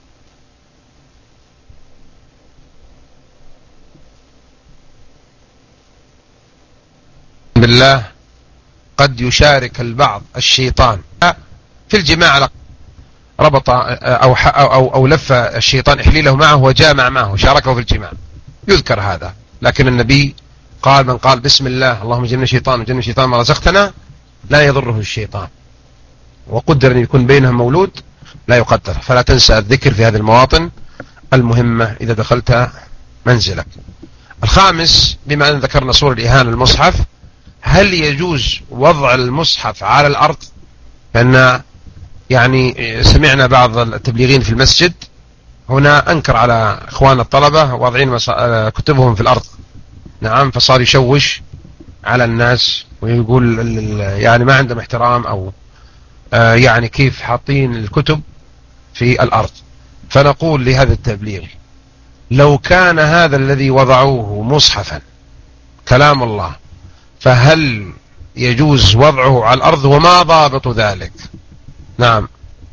بالله قد يشارك البعض الشيطان في الجماع، ربط أو لف الشيطان إحليله معه وجامع معه شاركه في الجماع، يذكر هذا. لكن النبي قال من قال بسم الله اللهم جنبنا الشيطان وجنب الشيطان ما رزقتنا لا يضره الشيطان، وقدر أن يكون بينهم مولود لا يقدر. فلا تنسى الذكر في هذه المواطن المهمة إذا دخلت منزلك. الخامس، بما أن ذكرنا صور الإهانة المصحف، هل يجوز وضع المصحف على الأرض؟ لأن يعني سمعنا بعض التبليغين في المسجد هنا أنكر على إخوان الطلبة واضعين كتبهم في الأرض. نعم. فصار يشوش على الناس ويقول يعني ما عندهم احترام، أو يعني كيف حاطين الكتب في الأرض. فنقول لهذا التبليغ لو كان هذا الذي وضعوه مصحفا كلام الله فهل يجوز وضعه على الأرض؟ وما ضابط ذلك؟ نعم.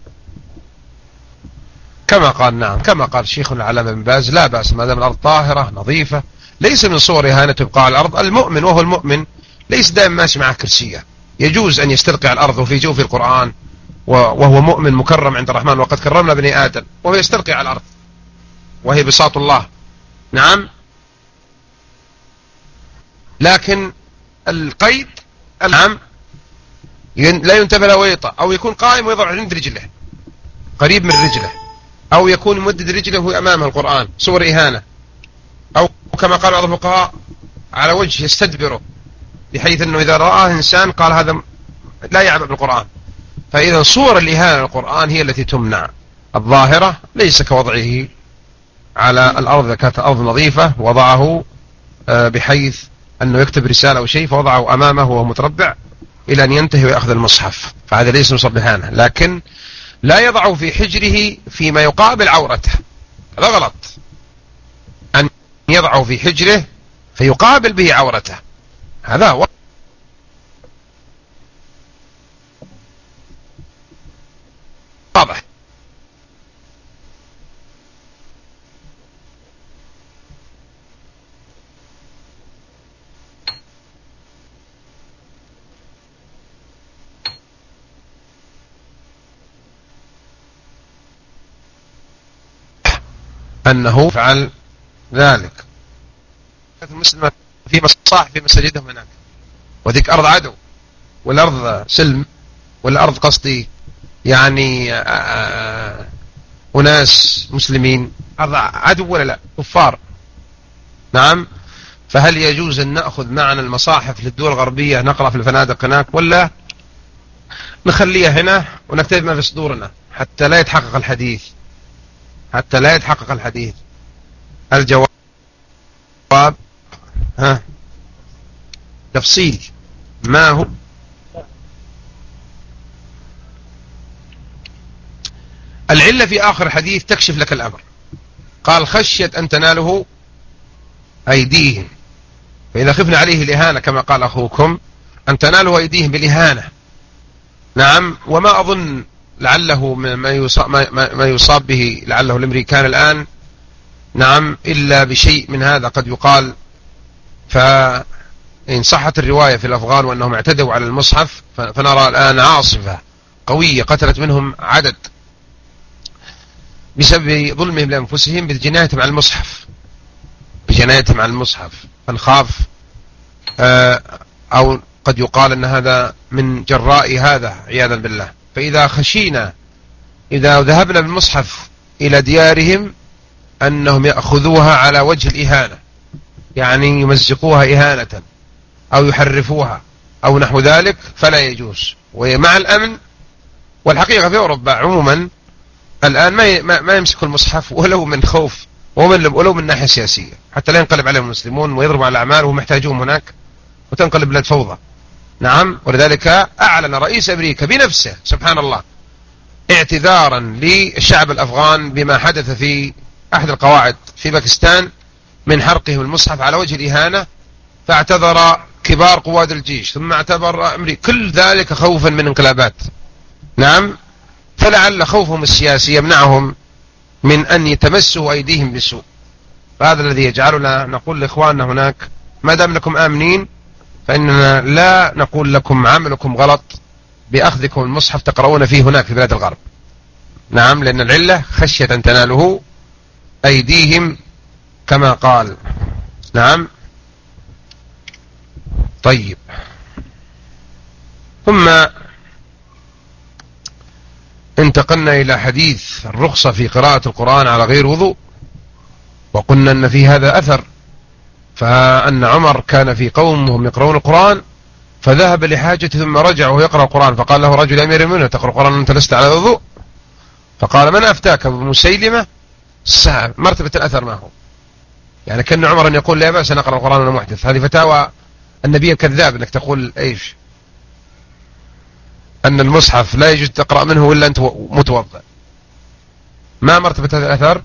كما قال شيخنا العلامة بن باز لا بأس ما دام الأرض طاهرة نظيفة. ليس من صور إهانة تبقى على الأرض. المؤمن وهو المؤمن ليس دائما ماشي معه كرسية، يجوز أن يستلقي على الأرض وفي جوف القرآن وهو مؤمن مكرم عند الرحمن وقد كرمنا بني آدم، وهو يستلقي على الأرض وهي بساط الله. نعم. لكن القيد العام لا ينتبه له ويطأ، أو يكون قائم ويضع عند رجله قريب من رجله، أو يكون ممدد رجله وهو أمامه القرآن، صور إهانة. أو كما قال بعض الفقهاء على وجه يستدبره، بحيث أنه إذا رآه إنسان قال هذا لا يعبأ بالقرآن. فإذا صور الإهانة القرآن هي التي تمنع، الظاهرة ليس كوضعه على الأرض. إذا كانت الأرض نظيفة وضعه بحيث أنه يكتب رسالة أو شيء فوضعه أمامه وهو متربع إلى أن ينتهي ويأخذ المصحف، فهذا ليس نصب إهانة. لكن لا يضعه في حجره فيما يقابل عورته، هذا غلط. أن يضعه في حجره فيقابل به عورته، هذا واضح. أنه فعل ذلك. المسلمة في مصاحف في مساجدهم هناك، وذيك أرض عدو، والأرض سلم، والأرض قصدي يعني أناس مسلمين، أرض عدو ولا لا؟ كفار. نعم. فهل يجوز أن نأخذ معنا المصاحف للدول الغربية نقرأ في الفنادق هناك، ولا نخليها هنا ونكتب ما في صدورنا حتى لا يتحقق الحديث؟ الجواب تفصيل ما هو. العلة في آخر الحديث تكشف لك الأمر. قال خشية أن تناله أيديهم، فإذا خفنا عليه الإهانة كما قال أخوكم أن تناله أيديهم بالإهانة. نعم. وما أظن لعله ما يصاب به لعله الأمريكان الآن، نعم، إلا بشيء من هذا قد يقال. فإن صحت الرواية في الأفغان وأنهم اعتدوا على المصحف، فنرى الآن عاصفة قوية قتلت منهم عدد بسبب ظلمهم لأنفسهم بجنايتهم على المصحف، بجنايتهم على المصحف. فنخاف أو قد يقال أن هذا من جراء هذا عياذا بالله. فإذا خشينا إذا ذهبنا بالمصحف إلى ديارهم أنهم يأخذوها على وجه الإهانة، يعني يمزقوها إهانة أو يحرفوها أو نحو ذلك، فلا يجوز. ومع الأمن، والحقيقة في أوروبا عموما الآن ما يمسك المصحف ولو من خوف ولو من ناحية سياسية، حتى لا ينقلب عليهم المسلمون ويضربوا على الأعمال وهم محتاجون هناك وتنقلب بلاد فوضى. نعم، ولذلك أعلن رئيس أمريكا بنفسه سبحان الله اعتذارا للشعب الأفغان بما حدث في أحد القواعد في باكستان من حرقهم المصحف على وجه الإهانة، فاعتذر كبار قواد الجيش ثم اعتبر أمريكا، كل ذلك خوفا من انقلابات. نعم، فلعل خوفهم السياسي يمنعهم من أن يتمسوا أيديهم بسوء. فهذا الذي يجعلنا نقول لإخواننا هناك ما دام لكم آمنين فإننا لا نقول لكم عملكم غلط بأخذكم المصحف تقرؤون فيه هناك في بلاد الغرب. نعم، لأن العلة خشية أن تناله أيديهم كما قال. نعم. طيب، ثم انتقلنا إلى حديث الرخصة في قراءة القرآن على غير وضوء، وقلنا أن في هذا أثر، فأن عمر كان في قوم وهم يقرؤون القرآن فذهب لحاجته ثم رجع وهو يقرأ القرآن، فقال له رجل أمير المؤمنين تقرأ القرآن وأنت لست على وضوء؟ فقال من أفتاك بمسيلمة؟ مرتبة الأثر ما هو، يعني كان عمر أن يقول لا بأس أن أقرأ القرآن وأنا محدث. هذه فتاوى النبي الكذاب أنك تقول إيش أن المصحف لا يجوز تقرأ منه إلا أنت متوضئ. ما مرتبة هذا الأثر؟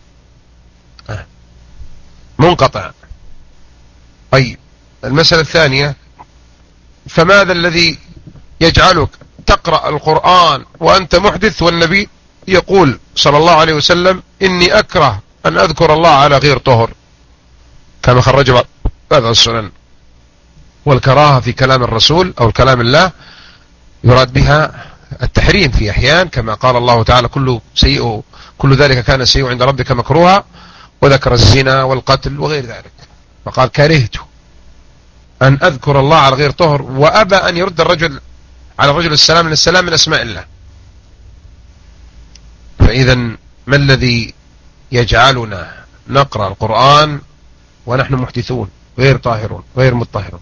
منقطع. طيب، المسألة الثانية، فماذا الذي يجعلك تقرأ القرآن وأنت محدث والنبي يقول صلى الله عليه وسلم إني أكره أن أذكر الله على غير طهر، كما خرج بعض السنن. والكراهة في كلام الرسول أو كلام الله يراد بها التحريم في أحيان، كما قال الله تعالى كل ذلك كان سيء عند ربك مكروها، وذكر الزنا والقتل وغير ذلك، فقال كرهت أن أذكر الله على غير طهر، وأبى أن يرد الرجل على الرجل السلام، من السلام من أسماء الله. فإذا ما الذي يجعلنا نقرأ القرآن ونحن محدثون غير طاهرون غير مطهرون؟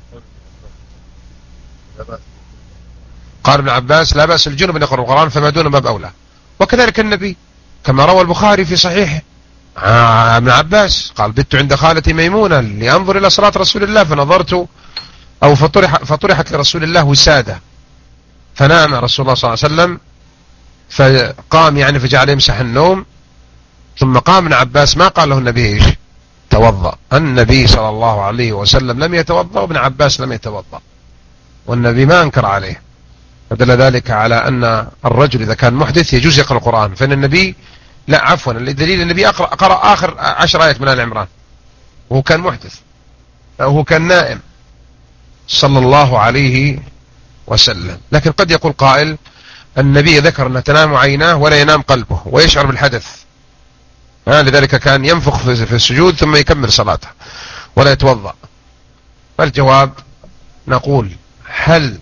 قال ابن عباس لا بأس الجنب أن يقرأ القرآن فما دون باب أولى. وكذلك النبي كما روى البخاري في صحيحه ابن عباس قال بت عند خالتي ميمونة لأنظر إلى صلاة رسول الله فنظرت أو فطرحت لرسول الله وسادة، فنام رسول الله صلى الله عليه وسلم فقام يعني فجعل يمسح النوم، ثم قام ابن عباس ما قال له النبي ايش؟ توضأ. النبي صلى الله عليه وسلم لم يتوضأ وابن عباس لم يتوضأ، والنبي ما أنكر عليه، فدل ذلك على أن الرجل إذا كان محدث يجوز يقرأ القرآن. فإن النبي لا عفوا الدليل النبي قرأ آخر 10 آيات من آل عمران وهو كان محدث أو هو كان نائم صلى الله عليه وسلم. لكن قد يقول قائل النبي ذكر أن تنام عيناه ولا ينام قلبه ويشعر بالحدث، لذلك كان ينفخ في السجود ثم يكمل صلاته ولا يتوضأ. فالجواب نقول هل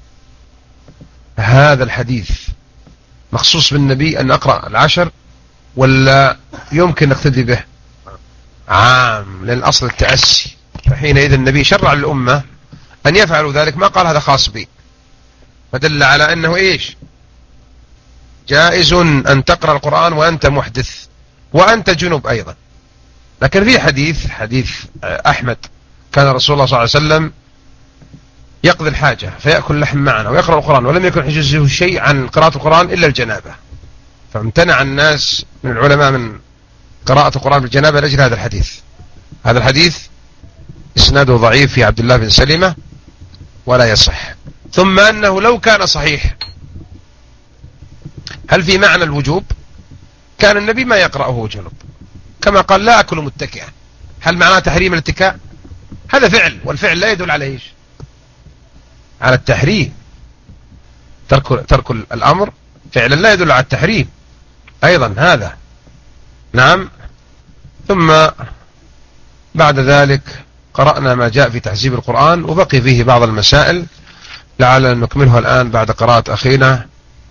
هذا الحديث مخصوص بالنبي أن أقرأ 10 ولا يمكن نقتدي به؟ عام، لأن الأصل التأسي، فحينئذ النبي شرع للأمة أن يفعلوا ذلك، ما قال هذا خاص بي، فدل على أنه إيش؟ جائز أن تقرأ القرآن وأنت محدث وأنت جنوب أيضا. لكن في حديث أحمد كان رسول الله صلى الله عليه وسلم يقضي الحاجة فيأكل لحم معنا ويقرأ القرآن ولم يكن حجزه شيء عن قراءة القرآن إلا الجنابة، فامتنع الناس من العلماء من قراءة القرآن بالجنابة لأجل هذا الحديث. هذا الحديث إسناده ضعيف في عبد الله بن سلمة ولا يصح. ثم أنه لو كان صحيح هل في معنى الوجوب؟ كان النبي ما يقرأه جنب، كما قال لا أكل متكئا. هل معناه تحريم الاتكاء؟ هذا فعل، والفعل لا يدل على إيش؟ على التحريم. ترك الأمر فعلا لا يدل على التحريم أيضا هذا. نعم. ثم بعد ذلك قرأنا ما جاء في تحزيب القرآن، وبقي فيه بعض المسائل لعلنا نكملها الآن بعد قراءة أخينا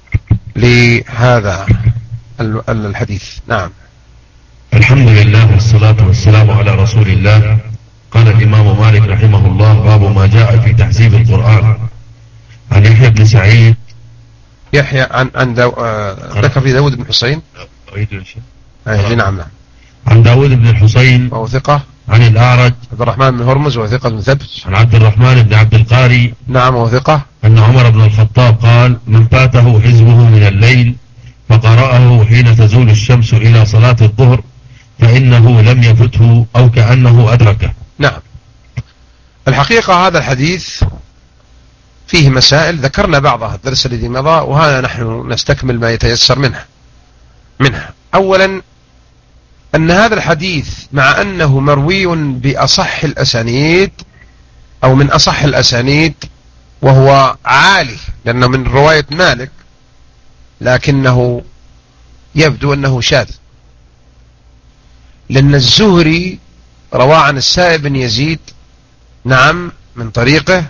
لهذا الحديث. نعم. الحمد لله والصلاة والسلام على رسول الله. قال الإمام مالك رحمه الله: باب ما جاء في تحزيب القرآن. عن يحيى بن سعيد يحيى عن ذكر في داود بن حسين. نعم. عن داود بن الحسين وهو ثقة. عن الأعرج عبد الرحمن بن هرمز وهو ثقة بن ثبت. عن عبد الرحمن بن عبد القاري. نعم وهو ثقة. أن عمر بن الخطاب قال: من فاته حزبه من الليل فقرأه حين تزول الشمس إلى صلاة الظهر فإنه لم يفته أو كأنه أدركه. نعم. الحقيقة هذا الحديث فيه مسائل ذكرنا بعضها الدرس الذي مضى، وهذا نحن نستكمل ما يتيسر منها. أولا أن هذا الحديث مع أنه مروي بأصح الأسانيد أو من أصح الأسانيد وهو عالي لأنه من رواية مالك، لكنه يبدو أنه شاذ، لأن الزهري روى عن السائب بن يزيد نعم من طريقه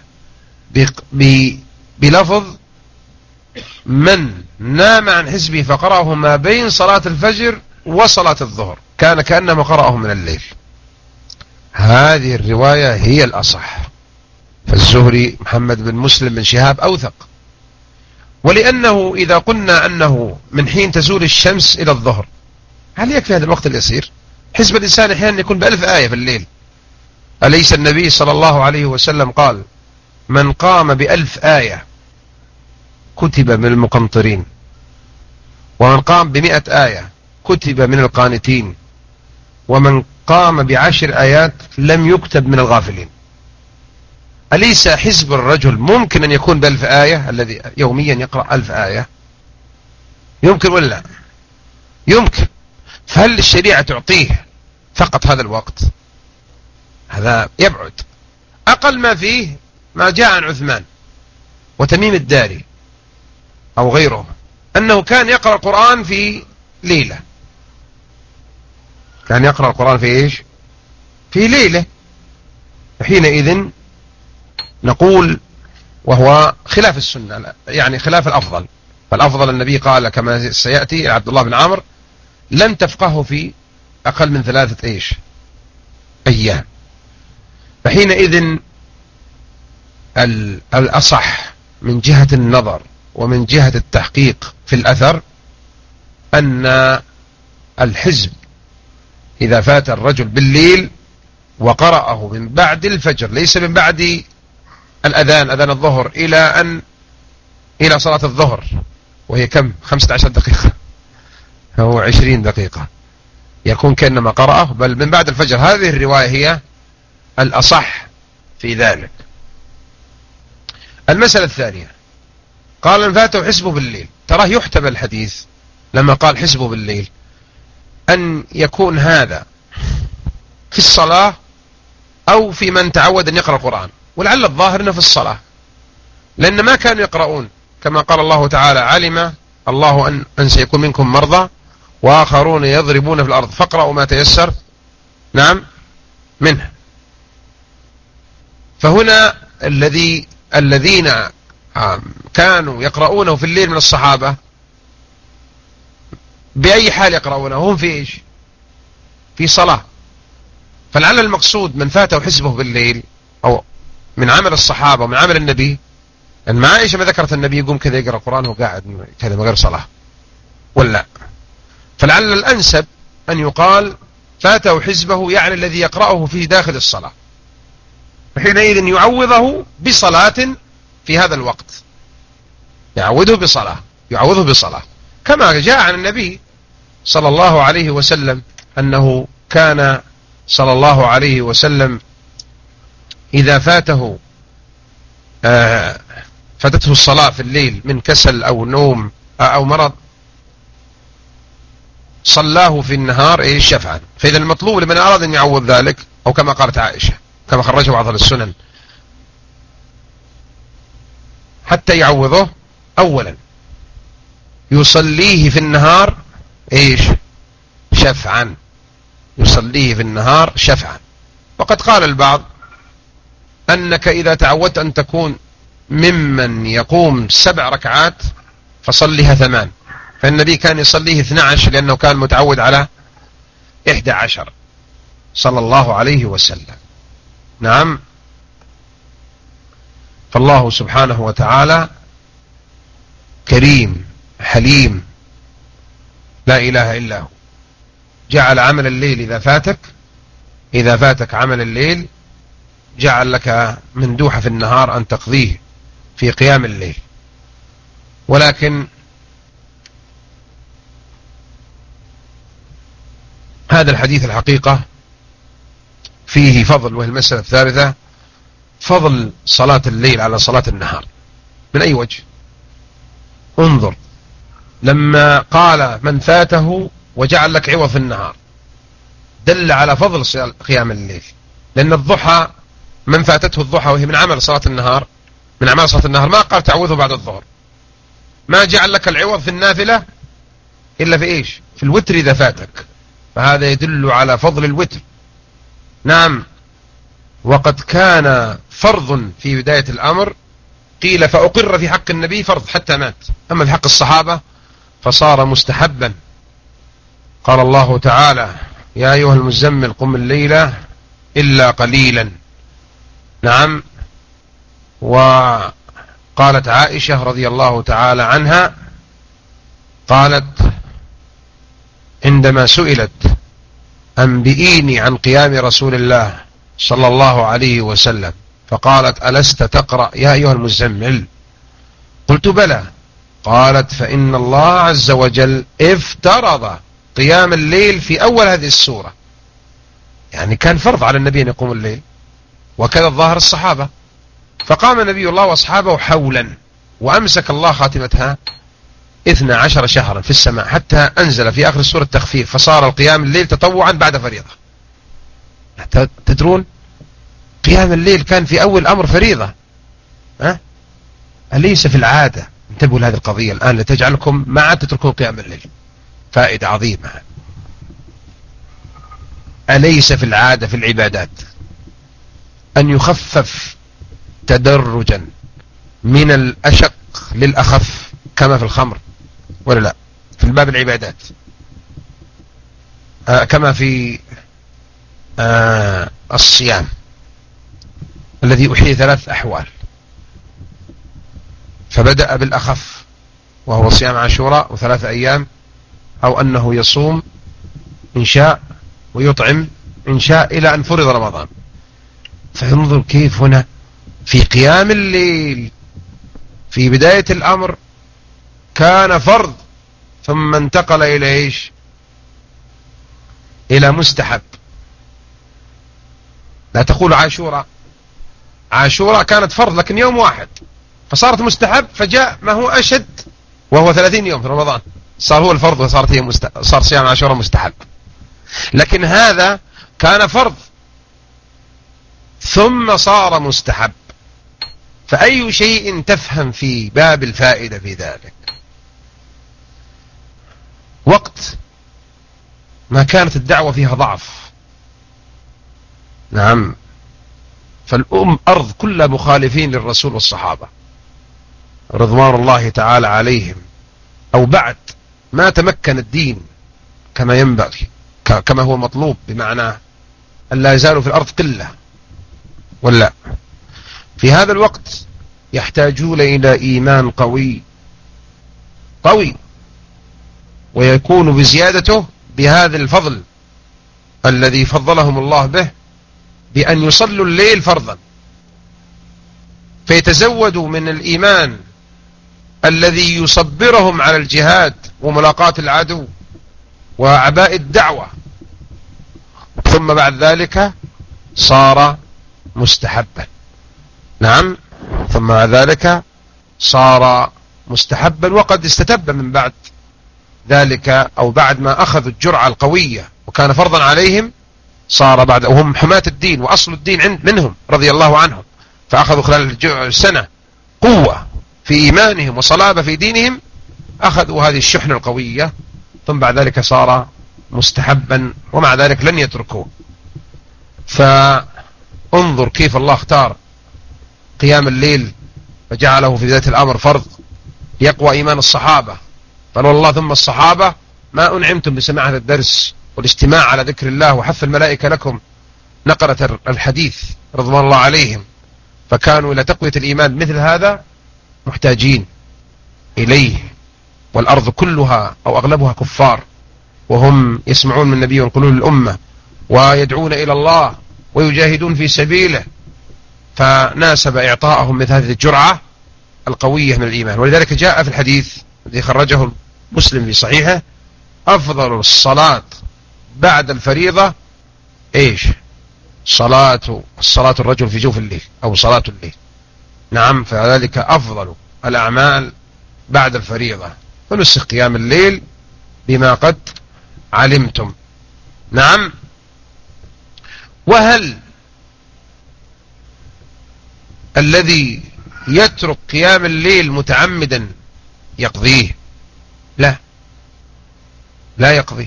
بلفظ: من نام عن حزبه فقرأه ما بين صلاة الفجر وصلاة الظهر كأنما قرأه من الليل. هذه الرواية هي الأصح، فالزهري محمد بن مسلم بن شهاب أوثق. ولأنه إذا قلنا أنه من حين تزول الشمس إلى الظهر، هل يكفي هذا الوقت اليسير؟ حزب الإنسان أحيانا يكون ب1000 آية في الليل. أليس النبي صلى الله عليه وسلم قال: من قام ب1000 آية كتب من المقنطرين، ومن قام ب100 آية كتب من القانتين، ومن قام ب10 آيات لم يكتب من الغافلين. أليس حزب الرجل ممكن أن يكون ب1000 آية الذي يوميا يقرأ 1000 آية؟ يمكن ولا لا؟ يمكن. فهل الشريعة تعطيه فقط هذا الوقت؟ هذا يبعد. أقل ما فيه ما جاء عن عثمان وتميم الداري أو غيره أنه كان يقرأ القرآن في ليلة. كان يقرأ القرآن في إيش؟ في ليلة. حينئذ نقول وهو خلاف السنة، يعني خلاف الأفضل. فالأفضل النبي قال كما سيأتي عبد الله بن عمرو: لن تفقهه في أقل من 3 أيام. فحينئذ الأصح من جهة النظر ومن جهة التحقيق في الأثر أن الحزب إذا فات الرجل بالليل وقرأه من بعد الفجر، ليس من بعد أذان الظهر إلى صلاة الظهر، وهي كم؟ 15 دقيقة أو 20 دقيقة، يكون كأنما قرأه، بل من بعد الفجر. هذه الرواية هي الأصح في ذلك. المسألة الثانية، قال: من فاته حزبه بالليل. تراه يحتمل الحديث لما قال حزبه بالليل أن يكون هذا في الصلاة أو في من تعود أن يقرأ القرآن، ولعل الظاهر أنه في الصلاة، لأن ما كانوا يقرؤون كما قال الله تعالى: علم الله أن سيكون منكم مرضى وآخرون يضربون في الأرض فاقرأوا ما تيسر نعم منه. فهنا الذين كانوا يقرؤونه في الليل من الصحابة بأي حال يقرؤونه؟ هم في إيش؟ في صلاة. فلعل المقصود من فاته حزبه بالليل أو من عمل الصحابة ومن عمل النبي، أن ما عائشة ما ذكرت النبي يقوم كذا يقرأ القرآن وقاعد كذا من غير صلاة ولا. فلعل الأنسب أن يقال فاته حزبه، يعني الذي يقرأه في داخل الصلاة، فحينئذ يعوضه بصلاة في هذا الوقت، يعوضه بصلاة كما جاء عن النبي صلى الله عليه وسلم أنه كان صلى الله عليه وسلم إذا فاتته الصلاة في الليل من كسل أو نوم أو مرض صلاه في النهار شفعا. فإذا المطلوب لمن أراد أن يعوض ذلك، أو كما قالت عائشة كما خرجه بعض السنن، حتى يعوضه أولا يصليه في النهار شفعا، يصليه في النهار شفعا. وقد قال البعض أنك إذا تعودت أن تكون ممن يقوم 7 ركعات فصليها 8، فالنبي كان يصليه 12 لأنه كان متعود على 11 صلى الله عليه وسلم. نعم. فالله سبحانه وتعالى كريم حليم لا إله إلا هو، جعل عمل الليل إذا فاتك عمل الليل جعل لك مندوحة في النهار أن تقضيه في قيام الليل. ولكن هذا الحديث الحقيقة فيه فضل، وهي المسألة الثالثة، فضل صلاة الليل على صلاة النهار. من أي وجه؟ انظر، لما قال من فاته وجعل لك عوض في النهار دل على فضل قيام الليل، لأن الضحى من فاتته الضحى وهي من عمل صلاة النهار، من أعمال صلاة النهار، ما قال تعوذه بعد الظهر، ما جعل لك العوض في النافلة إلا في في الوتر إذا فاتك، فهذا يدل على فضل الوتر. نعم. وقد كان فرض في بداية الأمر، قيل فأقر في حق النبي فرض حتى مات، أما في حق الصحابة فصار مستحبا. قال الله تعالى يا أيها المزمل قم الليل إلا قليلا. نعم. وقالت عائشة رضي الله تعالى عنها قالت عندما سئلت أنبئيني عن قيام رسول الله صلى الله عليه وسلم، فقالت ألست تقرأ يا أيها المزمل؟ قلت بلى. قالت فإن الله عز وجل افترض قيام الليل في أول هذه السورة، يعني كان فرض على النبي أن يقوم الليل، وكذا الظاهر الصحابة، فقام نبي الله وأصحابه حولا، وأمسك الله خاتمتها 12 شهرا في السماء حتى أنزل في آخر السورة التخفيف، فصار القيام الليل تطوعا بعد فريضة. تدرون قيام الليل كان في أول أمر فريضة، أليس في العادة؟ انتبهوا لهذه القضية الآن لتجعلكم ما عاد تتركون قيام الليل، فائدة عظيمة. أليس في العادة في العبادات أن يخفف تدرجا من الأشق للأخف كما في الخمر ولا لا؟ في الباب العبادات كما في الصيام الذي أحيي 3 أحوال، فبدأ بالأخف وهو صيام عاشوراء و3 أيام، أو أنه يصوم إن شاء ويطعم إن شاء إلى أن فرض رمضان. فانظر كيف هنا في قيام الليل في بداية الأمر كان فرض، ثم انتقل إلى إلى مستحب. لا تقول عاشوراء كانت فرض لكن يوم واحد، فصارت مستحب، فجاء ما هو أشد وهو 30 يوم في رمضان، صار هو الفرض صار صيام عاشوراء مستحب. لكن هذا كان فرض ثم صار مستحب، فأي شيء تفهم في باب الفائدة في ذلك؟ وقت ما كانت الدعوة فيها ضعف. نعم. أرض كلها مخالفين للرسول والصحابة رضوان الله تعالى عليهم، أو بعد ما تمكن الدين كما ينبغي كما هو مطلوب، بمعنى أن لا يزالوا في الأرض قلة، ولا في هذا الوقت يحتاجون إلى إيمان قوي ويكون بزيادته بهذا الفضل الذي فضلهم الله به، بأن يصلوا الليل فرضا، فيتزودوا من الإيمان الذي يصبرهم على الجهاد وملاقاة العدو وأعباء الدعوة، ثم بعد ذلك صار مستحبا. نعم. ثم بعد ذلك صار مستحبا، وقد استتب من بعد ذلك أو بعد ما أخذوا الجرعة القوية وكان فرضا عليهم، صار بعد وهم حماة الدين وأصل الدين منهم رضي الله عنهم، فأخذوا خلال السنة قوة في إيمانهم وصلابة في دينهم، أخذوا هذه الشحنة القوية، ثم بعد ذلك صار مستحبا، ومع ذلك لن يتركوه. فانظر كيف الله اختار قيام الليل فجعله في ذات الأمر فرض يقوى إيمان الصحابة. قال والله ثم الصحابة ما أنعمتم بسماع هذا الدرس والاجتماع على ذكر الله وحث الملائكة لكم، نقرة الحديث رضوان الله عليهم، فكانوا إلى تقوية الإيمان مثل هذا محتاجين إليه، والأرض كلها أو أغلبها كفار، وهم يسمعون من النبي وينقلون الأمة ويدعون إلى الله ويجاهدون في سبيله، فناسب إعطاءهم مثل هذه الجرعة القوية من الإيمان. ولذلك جاء في الحديث الذي خرجه مسلم في صحيحه: أفضل الصلاة بعد الفريضة إيش؟ صلاة الرجل في جوف الليل أو صلاة الليل. نعم، فذلك أفضل الأعمال بعد الفريضة، فنسخ قيام الليل بما قد علمتم. نعم. وهل الذي يترك قيام الليل متعمدا يقضيه؟ لا يقضيه.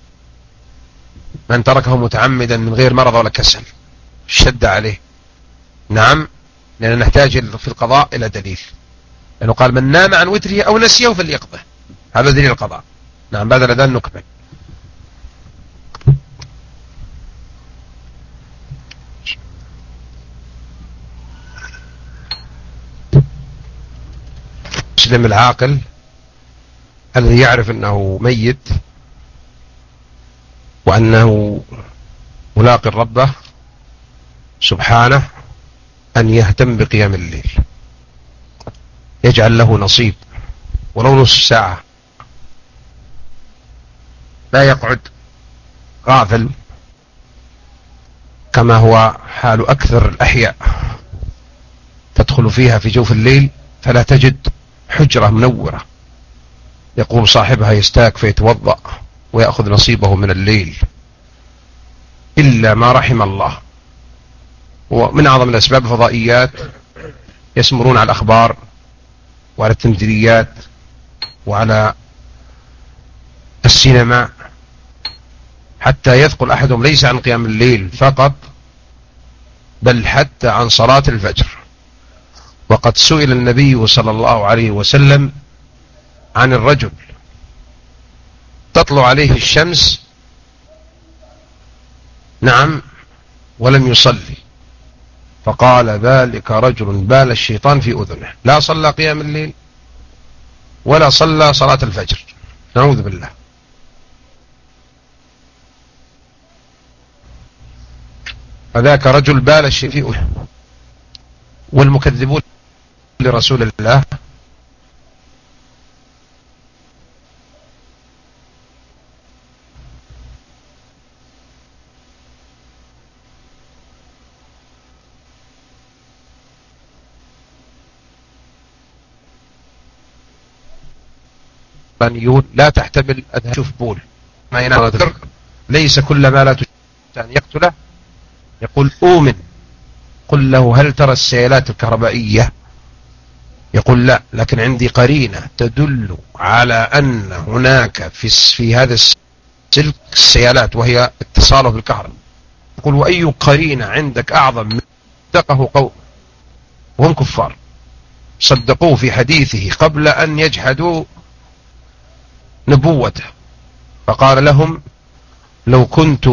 من تركه متعمدا من غير مرض ولا كسل شد عليه. نعم، لأننا نحتاج في القضاء إلى دليل، لأنه قال من نام عن وتره أو نسيه فليقضه، هذا دليل القضاء. نعم، بعد الأذان نكمل. المسلم العاقل الذي يعرف أنه ميت وأنه ملاق ربه سبحانه أن يهتم بقيام الليل، يجعل له نصيب ولو نصف ساعة، لا يقعد غافل كما هو حال أكثر الأحياء، تدخل فيها في جوف الليل فلا تجد حجرة منورة، يقوم صاحبها يستاك فيتوضأ ويأخذ نصيبه من الليل إلا ما رحم الله. ومن أعظم الأسباب الفضائيات، يسمرون على الأخبار وعلى التمثيليات وعلى السينما، حتى يثقل أحدهم ليس عن قيام الليل فقط بل حتى عن صلاة الفجر. وقد سئل النبي صلى الله عليه وسلم عن الرجل تطلع عليه الشمس، نعم، ولم يصلي، فقال ذلك رجل بال الشيطان في أذنه، لا صلى قيام الليل ولا صلى صلاة الفجر، نعوذ بالله. فذاك رجل بال الشيطان في أذنه. والمكذبون لرسول الله لا تحتمل أن تشوف بول ما ينام، ليس كل ما لا تشوف أن يقتله. يقول أؤمن، قل له هل ترى السيالات الكهربائية؟ يقول لا، لكن عندي قرينة تدل على أن هناك في هذا السلك السيالات وهي اتصاله بالكهرباء. يقول وأي قرينة عندك أعظم من صدقه قوم وهم كفار، صدقوه في حديثه قبل أن يجحدوا نبوته، فقال لهم لو كنت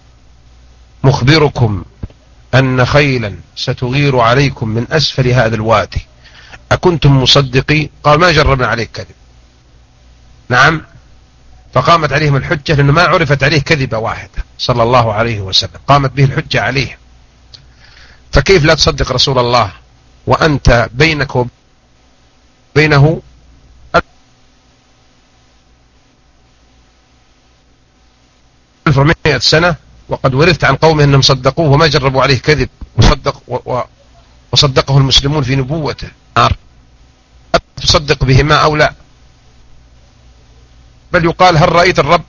مخبركم أن خيلا ستغير عليكم من أسفل هذا الوادي أكنتم مصدقين؟ قال ما جربنا عليك كذب. نعم، فقامت عليهم الحجة، لأنه ما عرفت عليه كذبة واحدة صلى الله عليه وسلم، قامت به الحجة عليه. فكيف لا تصدق رسول الله وأنت بينك وبينه 1400 سنة، وقد ورثت عن قومه أنهم صدقوه وما جربوا عليه كذب، وصدقه المسلمون في نبوته. تصدق بهما أو لا؟ بل يقال هل رأيت الرب؟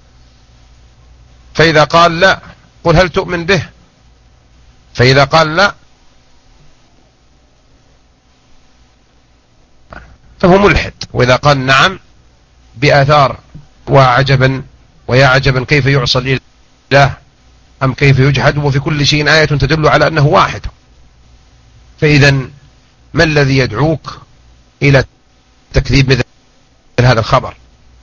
فإذا قال لا قل هل تؤمن به؟ فإذا قال لا فهو ملحد، وإذا قال نعم بآثار وعجبا ويا عجبا كيف يعصى لله أم كيف يجحد وفي كل شيء آية تدل على أنه واحد. فإذا ما الذي يدعوك إلى تكذيب مثل هذا الخبر؟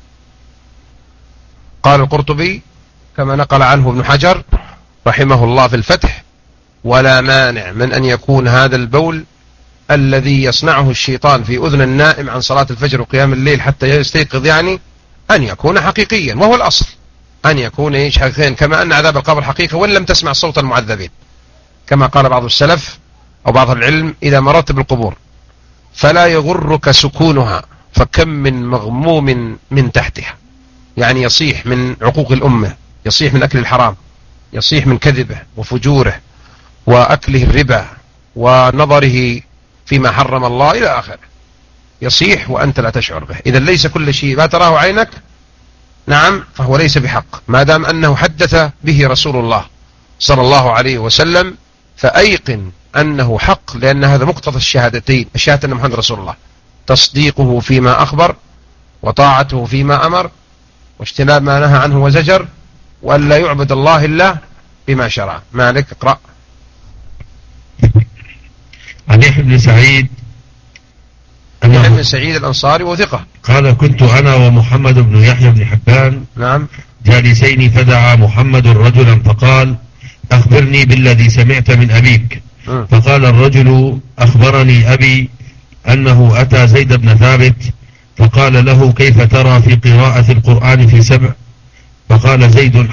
قال القرطبي كما نقل عنه ابن حجر رحمه الله في الفتح: ولا مانع من أن يكون هذا البول الذي يصنعه الشيطان في أذن النائم عن صلاة الفجر وقيام الليل حتى يستيقظ يعني أن يكون حقيقيا، وهو الأصل أن يكون حقيقيا، كما أن عذاب القبر حقيقة وإن لم تسمع صوت المعذبين، كما قال بعض السلف أو بعض العلم: إذا مررت بالقبور فلا يغرك سكونها فكم من مغموم من تحتها. يعني يصيح من عقوق الأمة، يصيح من أكل الحرام، يصيح من كذبه وفجوره وأكله الربا ونظره فيما حرم الله إلى آخره، يصيح وأنت لا تشعر به. إذا ليس كل شيء ما تراه عينك نعم فهو ليس بحق، ما دام أنه حدث به رسول الله صلى الله عليه وسلم فأيقن أنه حق، لأن هذا مقتضى الشهادتين: الشهادة أن محمد رسول الله، تصديقه فيما أخبر وطاعته فيما أمر واجتناب ما نهى عنه وزجر، وأن لا يعبد الله إلا بما شرع. مالك اقرأ. عن يحيى بن سعيد يحيى بن سعيد الأنصاري وثقة قال: كنت أنا ومحمد بن يحيى بن حبان نعم جالسين، فدعا محمد رجلا فقال: أخبرني بالذي سمعت من أبيك. فقال الرجل: أخبرني أبي أنه أتى زيد بن ثابت فقال له: كيف ترى في قراءة القرآن في 7؟ فقال زيد: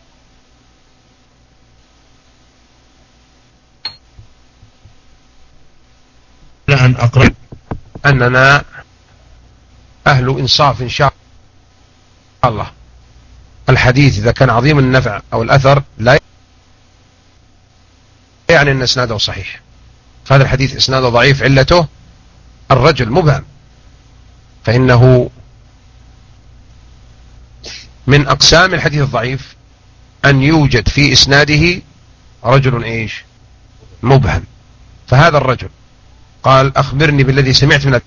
لأن أقرأ. أننا أهل إنصاف إن شاء الله. الحديث إذا كان عظيم النفع أو الأثر لا يعني أن إسناده صحيح، فهذا الحديث إسناده ضعيف، علته الرجل مبهم، فإنه من أقسام الحديث الضعيف أن يوجد في إسناده رجل مبهم. فهذا الرجل قال: أخبرني بالذي سمعت من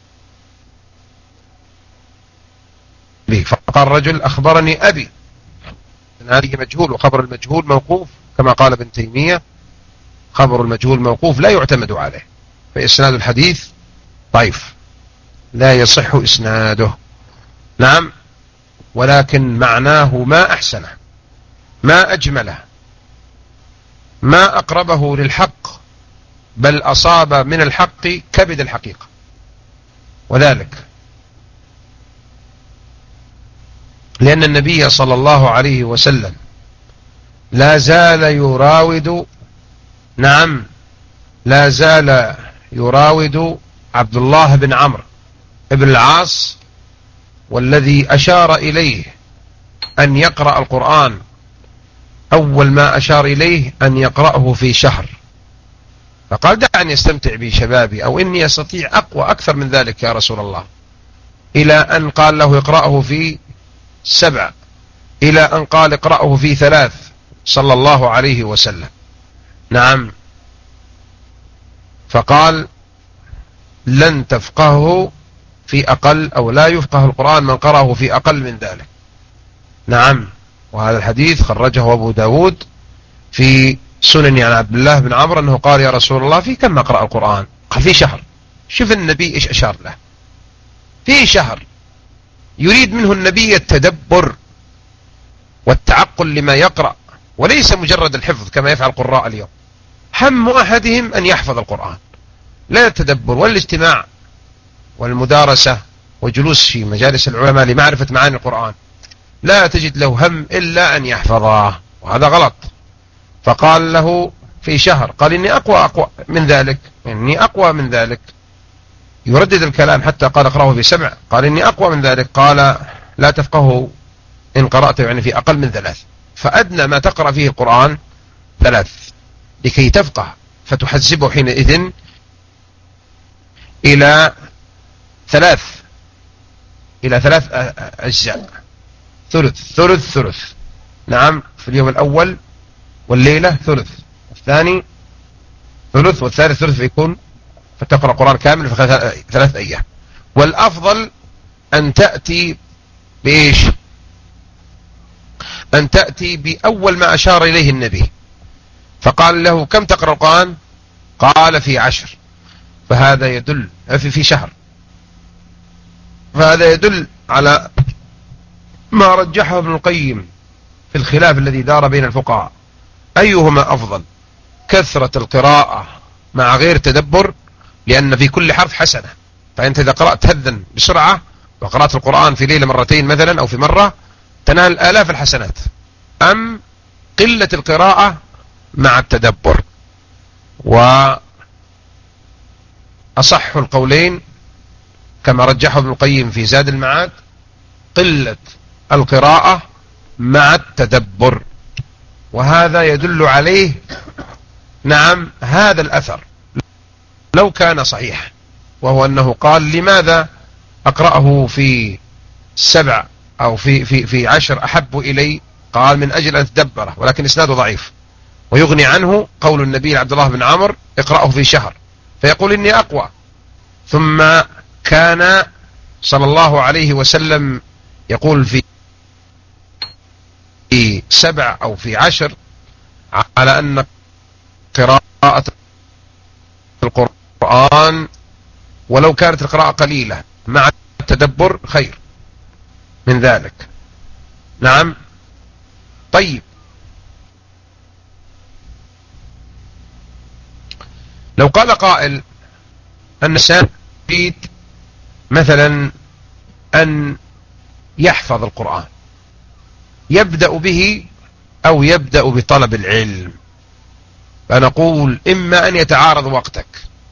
أبي. فقال الرجل: أخبرني أبي. هذه مجهول، وخبر المجهول موقوف، كما قال ابن تيمية: خبر المجهول موقوف لا يعتمد عليه، فإسناد الحديث ضعيف لا يصح إسناده. نعم، ولكن معناه ما أحسنه، ما أجمله، ما أقربه للحق، بل أصاب من الحق كبد الحقيقة. وذلك لأن النبي صلى الله عليه وسلم لا زال يراود لا زال يراود عبد الله بن عمرو بن العاص، والذي أشار إليه أن يقرأ القرآن أول ما أشار إليه أن يقرأه في شهر، فقال: دعني أستمتع بشبابي، أو إني أستطيع أقوى أكثر من ذلك يا رسول الله، إلى أن قال له اقرأه في 7، إلى أن قال اقرأه في 3 صلى الله عليه وسلم. نعم، فقال: لن تفقهه في أقل، أو لا يفقه القرآن من قرأه في أقل من ذلك. نعم، وهذا الحديث خرجه أبو داود في سنن عن عبد الله بن عمرو أنه قال: يا رسول الله في كم أقرأ القرآن؟ قال: في شهر. شوف النبي إيش أشار له، في شهر، يريد منه النبي التدبر والتعقل لما يقرأ، وليس مجرد الحفظ كما يفعل القراء اليوم. هم أحدهم أن يحفظ القرآن، لا التدبر والاجتماع والمدارسة وجلوس في مجالس العلماء لمعرفة معاني القرآن، لا تجد له هم إلا أن يحفظه، وهذا غلط. فقال له في شهر، قال: إني أقوى من ذلك، إني أقوى من ذلك. يردد الكلام حتى قال: اقرأه في 7، قال: إني أقوى من ذلك. قال: لا تفقهه إن قرأته يعني في أقل من 3، فأدنى ما تقرأ فيه القرآن 3 لكي تفقه، فتحزبه حينئذ إلى 3 أجزاء. ثلث ثلث ثلث. نعم، في اليوم الأول والليلة ثلث، الثاني ثلث، والثالث ثلث، فيكون فتقرأ القرآن كامل في 3 أيام. والأفضل أن تأتي بإيش؟ أن تأتي بأول ما أشار إليه النبي، فقال له كم تقرأ القرآن؟ قال في 10، فهذا يدل في شهر، فهذا يدل على ما رجحه ابن القيم في الخلاف الذي دار بين الفقهاء، أيهما أفضل، كثرة القراءة مع غير تدبر، لأن في كل حرف حسنة، فأنت إذا قرأت هذا بسرعة وقرأت القرآن في ليلة مرتين مثلا أو في مرة تنال آلاف الحسنات، أم قلة القراءة مع التدبر؟ وأصح القولين كما رجحه ابن القيم في زاد المعاد قلة القراءة مع التدبر، وهذا يدل عليه نعم هذا الأثر لو كان صحيح، وهو أنه قال لماذا أقرأه في 7 أو في 10 أحب إلي؟ قال من أجل أن تدبره، ولكن إسناده ضعيف، ويغني عنه قول النبي عبد الله بن عمرو اقرأه في شهر، فيقول إني أقوى. ثم كان صلى الله عليه وسلم يقول في 7 أو في 10 على أن قراءة القرآن ولو كانت القراءة قليلة مع التدبر خير من ذلك. نعم. طيب، لو قال قائل أن الإنسان يريد مثلا أن يحفظ القرآن، يبدأ به أو يبدأ بطلب العلم، فنقول إما أن يتعارض وقتك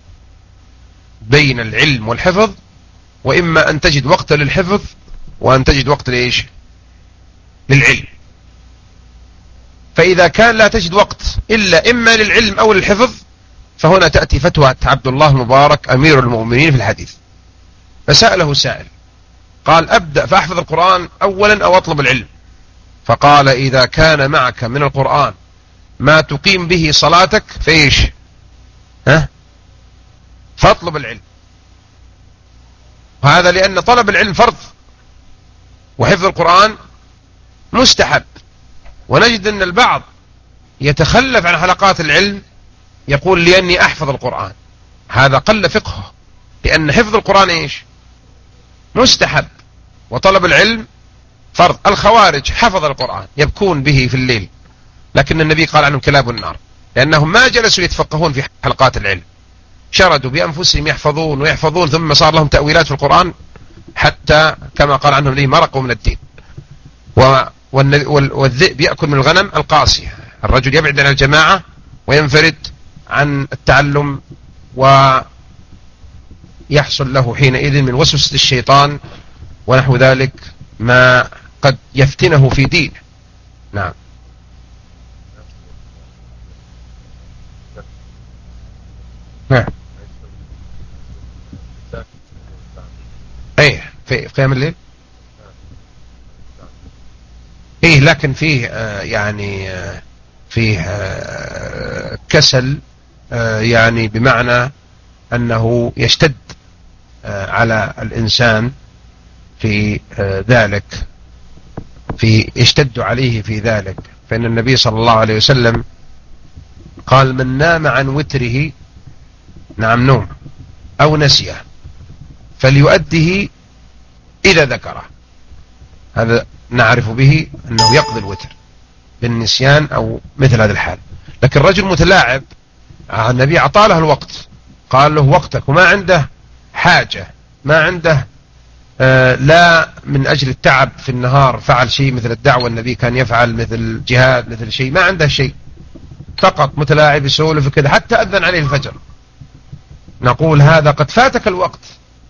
بين العلم والحفظ، وإما أن تجد وقت للحفظ وأن تجد وقت لإيش؟ للعلم. فإذا كان لا تجد وقت إلا إما للعلم أو للحفظ، فهنا تأتي فتوى عبد الله المبارك أمير المؤمنين في الحديث، فسأله سائل قال أبدأ فأحفظ القرآن أولا أو أطلب العلم؟ فقال إذا كان معك من القرآن ما تقيم به صلاتك فإيش؟ فاطلب العلم. وهذا لأن طلب العلم فرض وحفظ القرآن مستحب، ونجد أن البعض يتخلف عن حلقات العلم يقول لأني أحفظ القرآن، هذا قل فقهه، لأن حفظ القرآن إيش؟ مستحب، وطلب العلم فرض. الخوارج حفظ القرآن يبكون به في الليل، لكن النبي قال عنهم كلاب النار، لأنهم ما جلسوا يتفقهون في حلقات العلم، شردوا بأنفسهم يحفظون ويحفظون، ثم صار لهم تأويلات في القرآن حتى كما قال عنهم ليه مرقوا من الدين. والذئب يأكل من الغنم القاسية، الرجل يبعد عن الجماعة وينفرد عن التعلم، ويحصل له حينئذ من وسوسة الشيطان ونحو ذلك ما قد يفتنه في دينه. نعم. نعم. ايه في قيام الليل، ايه لكن فيه يعني فيه كسل، يعني بمعنى انه يشتد على الانسان في ذلك، يشتد عليه في ذلك، فإن النبي صلى الله عليه وسلم قال من نام عن وتره، نعم نوم أو نسيه، فليؤده إذا ذكره. هذا نعرف به أنه يقضي الوتر بالنسيان أو مثل هذا الحال. لكن رجل متلاعب النبي أعطى له الوقت، قال له وقتك، وما عنده حاجة، ما عنده لا من أجل التعب في النهار فعل شيء مثل الدعوة النبي كان يفعل، مثل الجهاد، مثل شيء، ما عنده شيء، فقط متلاعب يسولف كذا حتى أذن عليه الفجر، نقول هذا قد فاتك الوقت،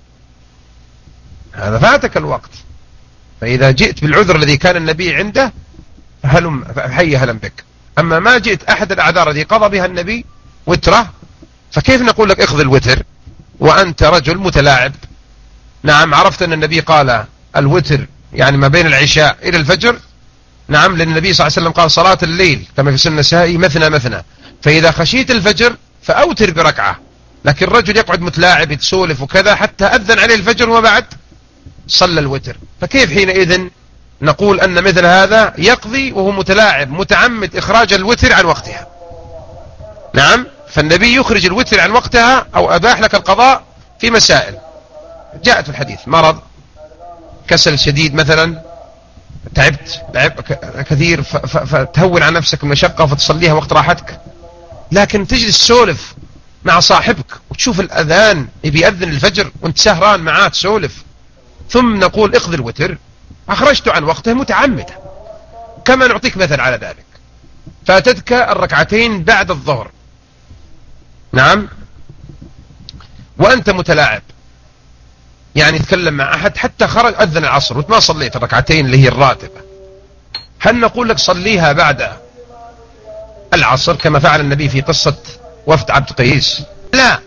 هذا فاتك الوقت. فإذا جئت بالعذر الذي كان النبي عنده حي هلا بك. أما ما جئت أحد الأعذار الذي قضى بها النبي وتره، فكيف نقول لك اخذ الوتر وأنت رجل متلاعب؟ نعم، عرفت أن النبي قال الوتر يعني ما بين العشاء إلى الفجر. نعم، لأن النبي صلى الله عليه وسلم قال صلاة الليل كما في سنة النسائي مثنى مثنى، فإذا خشيت الفجر فأوتر بركعة. لكن الرجل يقعد متلاعب يتسولف وكذا حتى أذن عليه الفجر وما بعد صلى الوتر، فكيف حينئذ نقول أن مثل هذا يقضي وهو متلاعب متعمد إخراج الوتر عن وقتها؟ نعم، فالنبي يخرج الوتر عن وقتها أو أباح لك القضاء في مسائل جاءت في الحديث: مرض، كسل شديد مثلا، تعبت كثير فتهون عن نفسك المشقة فتصليها وقت راحتك. لكن تجلس تسولف مع صاحبك وتشوف الأذان بيأذن الفجر وانت سهران معاه تسولف، ثم نقول اقضي الوتر، أخرجته عن وقته متعمدا. كما نعطيك مثل على ذلك: فاتتك الركعتين بعد الظهر، نعم، وأنت متلاعب، يعني تكلم مع أحد حتى خرج أذن العصر وانت ما صليت الركعتين اللي هي الراتبة، هل نقول لك صليها بعد العصر كما فعل النبي في قصة وفد عبد قيس؟ لا،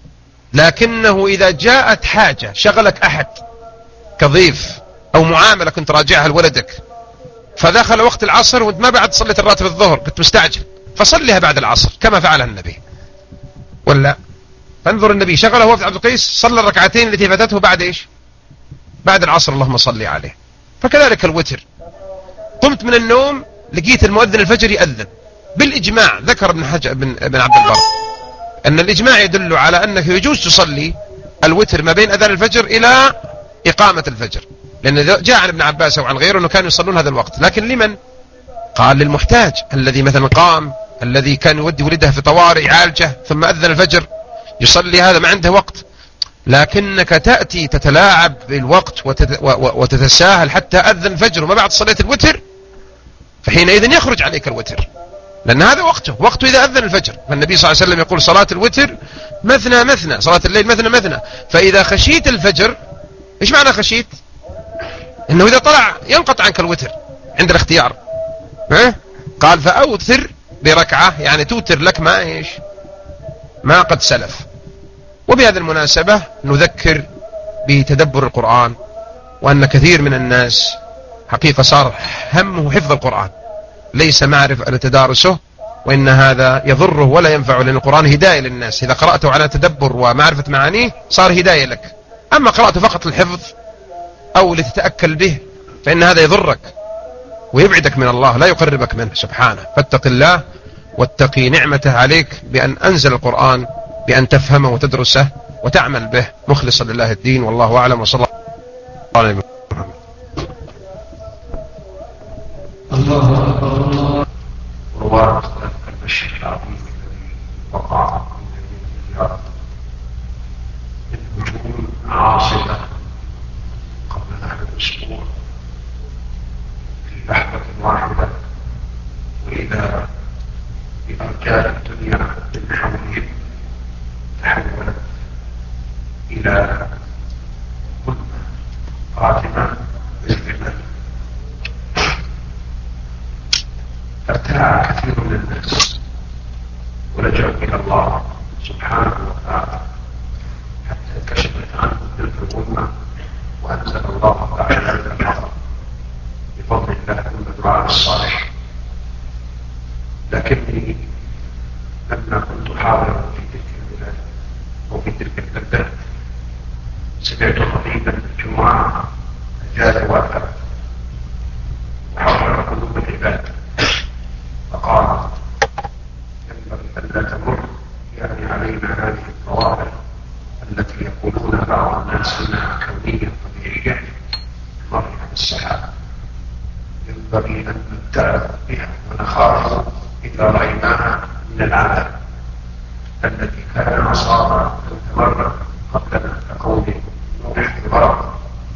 لكنه إذا جاءت حاجة شغلك أحد كضيف أو معاملة كنت راجعها لولدك فدخل وقت العصر وانت ما بعد صليت الراتب الظهر كنت مستعجل، فصليها بعد العصر كما فعلها النبي، ولا؟ فانظر، النبي شغله وفد عبد القيس صلى الركعتين التي فاتته بعد ايش؟ بعد العصر، اللهم صل عليه. فكذلك الوتر، قمت من النوم لقيت المؤذن الفجر يأذن، بالإجماع ذكر ابن عبد البر أن الإجماع يدل على أنك يجوز تصلي الوتر ما بين أذان الفجر إلى إقامة الفجر، لأن جاء عن ابن عباس وعن غيره أنه كانوا يصلون هذا الوقت. لكن لمن؟ قال للمحتاج الذي مثلا قام، الذي كان يودي ولده في طوارئ يعالجه ثم أذن الفجر يصلي، هذا ما عنده وقت. لكنك تأتي تتلاعب بالوقت وتتساهل حتى أذن الفجر وما بعد صليت الوتر، فحينئذ يخرج عليك الوتر، لأن هذا وقته إذا أذن الفجر. فالنبي صلى الله عليه وسلم يقول: صلاة الوتر مثنى مثنى، صلاة الليل مثنى مثنى. فإذا خشيت الفجر، إيش معنى خشيت؟ إنه إذا طلع ينقطع عنك الوتر عند الاختيار، قال: فأوتر بركعة، يعني توتر لك ما إيش؟ ما قد سلف. وبهذه المناسبة نذكر بتدبر القرآن، وأن كثير من الناس حقيقة صار همه حفظ القرآن، ليس معرفة تدارسه، وإن هذا يضره ولا ينفعه، لأن القرآن هداية للناس. إذا قرأته على تدبر ومعرفة معانيه صار هداية لك، أما قرأته فقط للحفظ أو لتتأكل به فإن هذا يضرك ويبعدك من الله، لا يقربك منه سبحانه. فاتق الله واتقي نعمته عليك بأن أنزل القرآن، بأن تفهمه وتدرسه وتعمل به مخلصا لله الدين. والله أعلم، وصلى الله عليه وسلم. الله أكبر. رواه المشهد العظيم الذي وقع من الرياض من هجوم عاصفة قبل نحو أسبوع في لحظة واحدة، وإذا بأرجاء الدنيا من حولهم تحولت إلى ظلمة قاتمة بالفعل. ارتاع كثير من الناس ولجأوا إلى الله سبحانه وتعالى حتى انكشفت عنهم تلك الظلمة، وأنزل الله تعالى المطر بفضل الله من دعاء الصالح. لكني لما كنت حاضرا في تلك البلاد وفي تلك البلدات سمعت خطيبا الجمعة جاء وأثر وحرر قلوب العباد، فقال: ينبغي ألا تمر يعني علينا هذه الظواهر التي يقولون بعض الناس أنها كونية طبيعية مرة السحاب، ينبغي أن نبتعد بها ونخاف إذا رأيناها من العذاب الذي كان أصاب تمر قبلنا كقول نوح الغرق،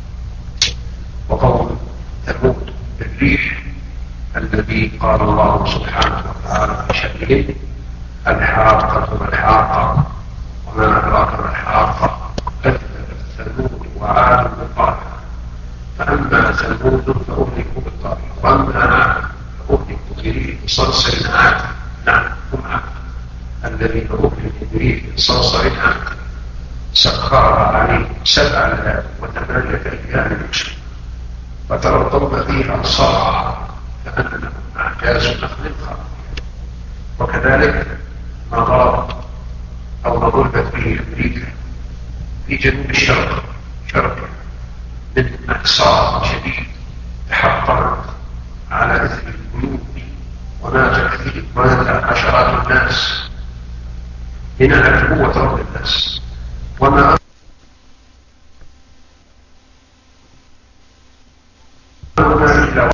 وقول ثمود بالريح الذي قال الله سبحانه وتعالى في شأنه: الحاقة ما الحاقة وما أدراك ما الحاقة، كذبت ثمود وعاد بالطارق، فأما ثمود فأهلكوا بالطارق وأما عاد فأهلكوا بريح صرصر عاتق. نعم، هم عاد الذين أهلكوا بريح صرصر عاتق سخرها عليهم 7 ليال و8 أيام حسوما، فترضون فيها صرعى كأنهم أعجاز نخل خاوية. وكذلك ما ضرب أو ما ضربت به أمريكا في جنوب الشرق من إحصار شديد تحطمت على إثر البيوت ومات عشرات الناس. لنعرف قوة رب الناس وما أمرنا إلا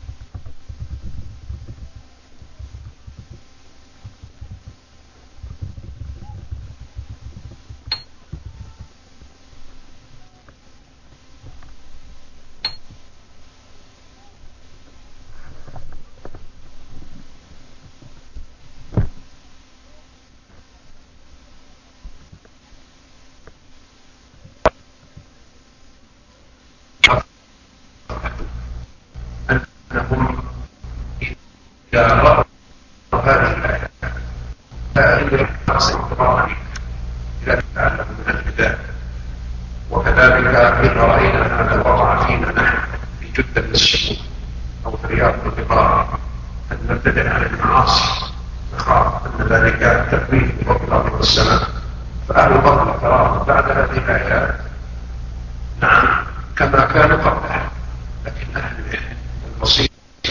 أنهم إذا رأوا هذه الآيات فإن الناس يقرأون إلى تعلم من البداية. وكذلك إذا رأينا هذا وقع فينا نحن في جدة السجون أو في رياض البقاع أن نبتدع عن المعاصي نخاف أن ذلك تكوين رب الأرض والسماء. فأهل الأرض الكرام بعد هذه الآيات نعم كما كانوا قبلها، لكن أهل العلم والبصيرة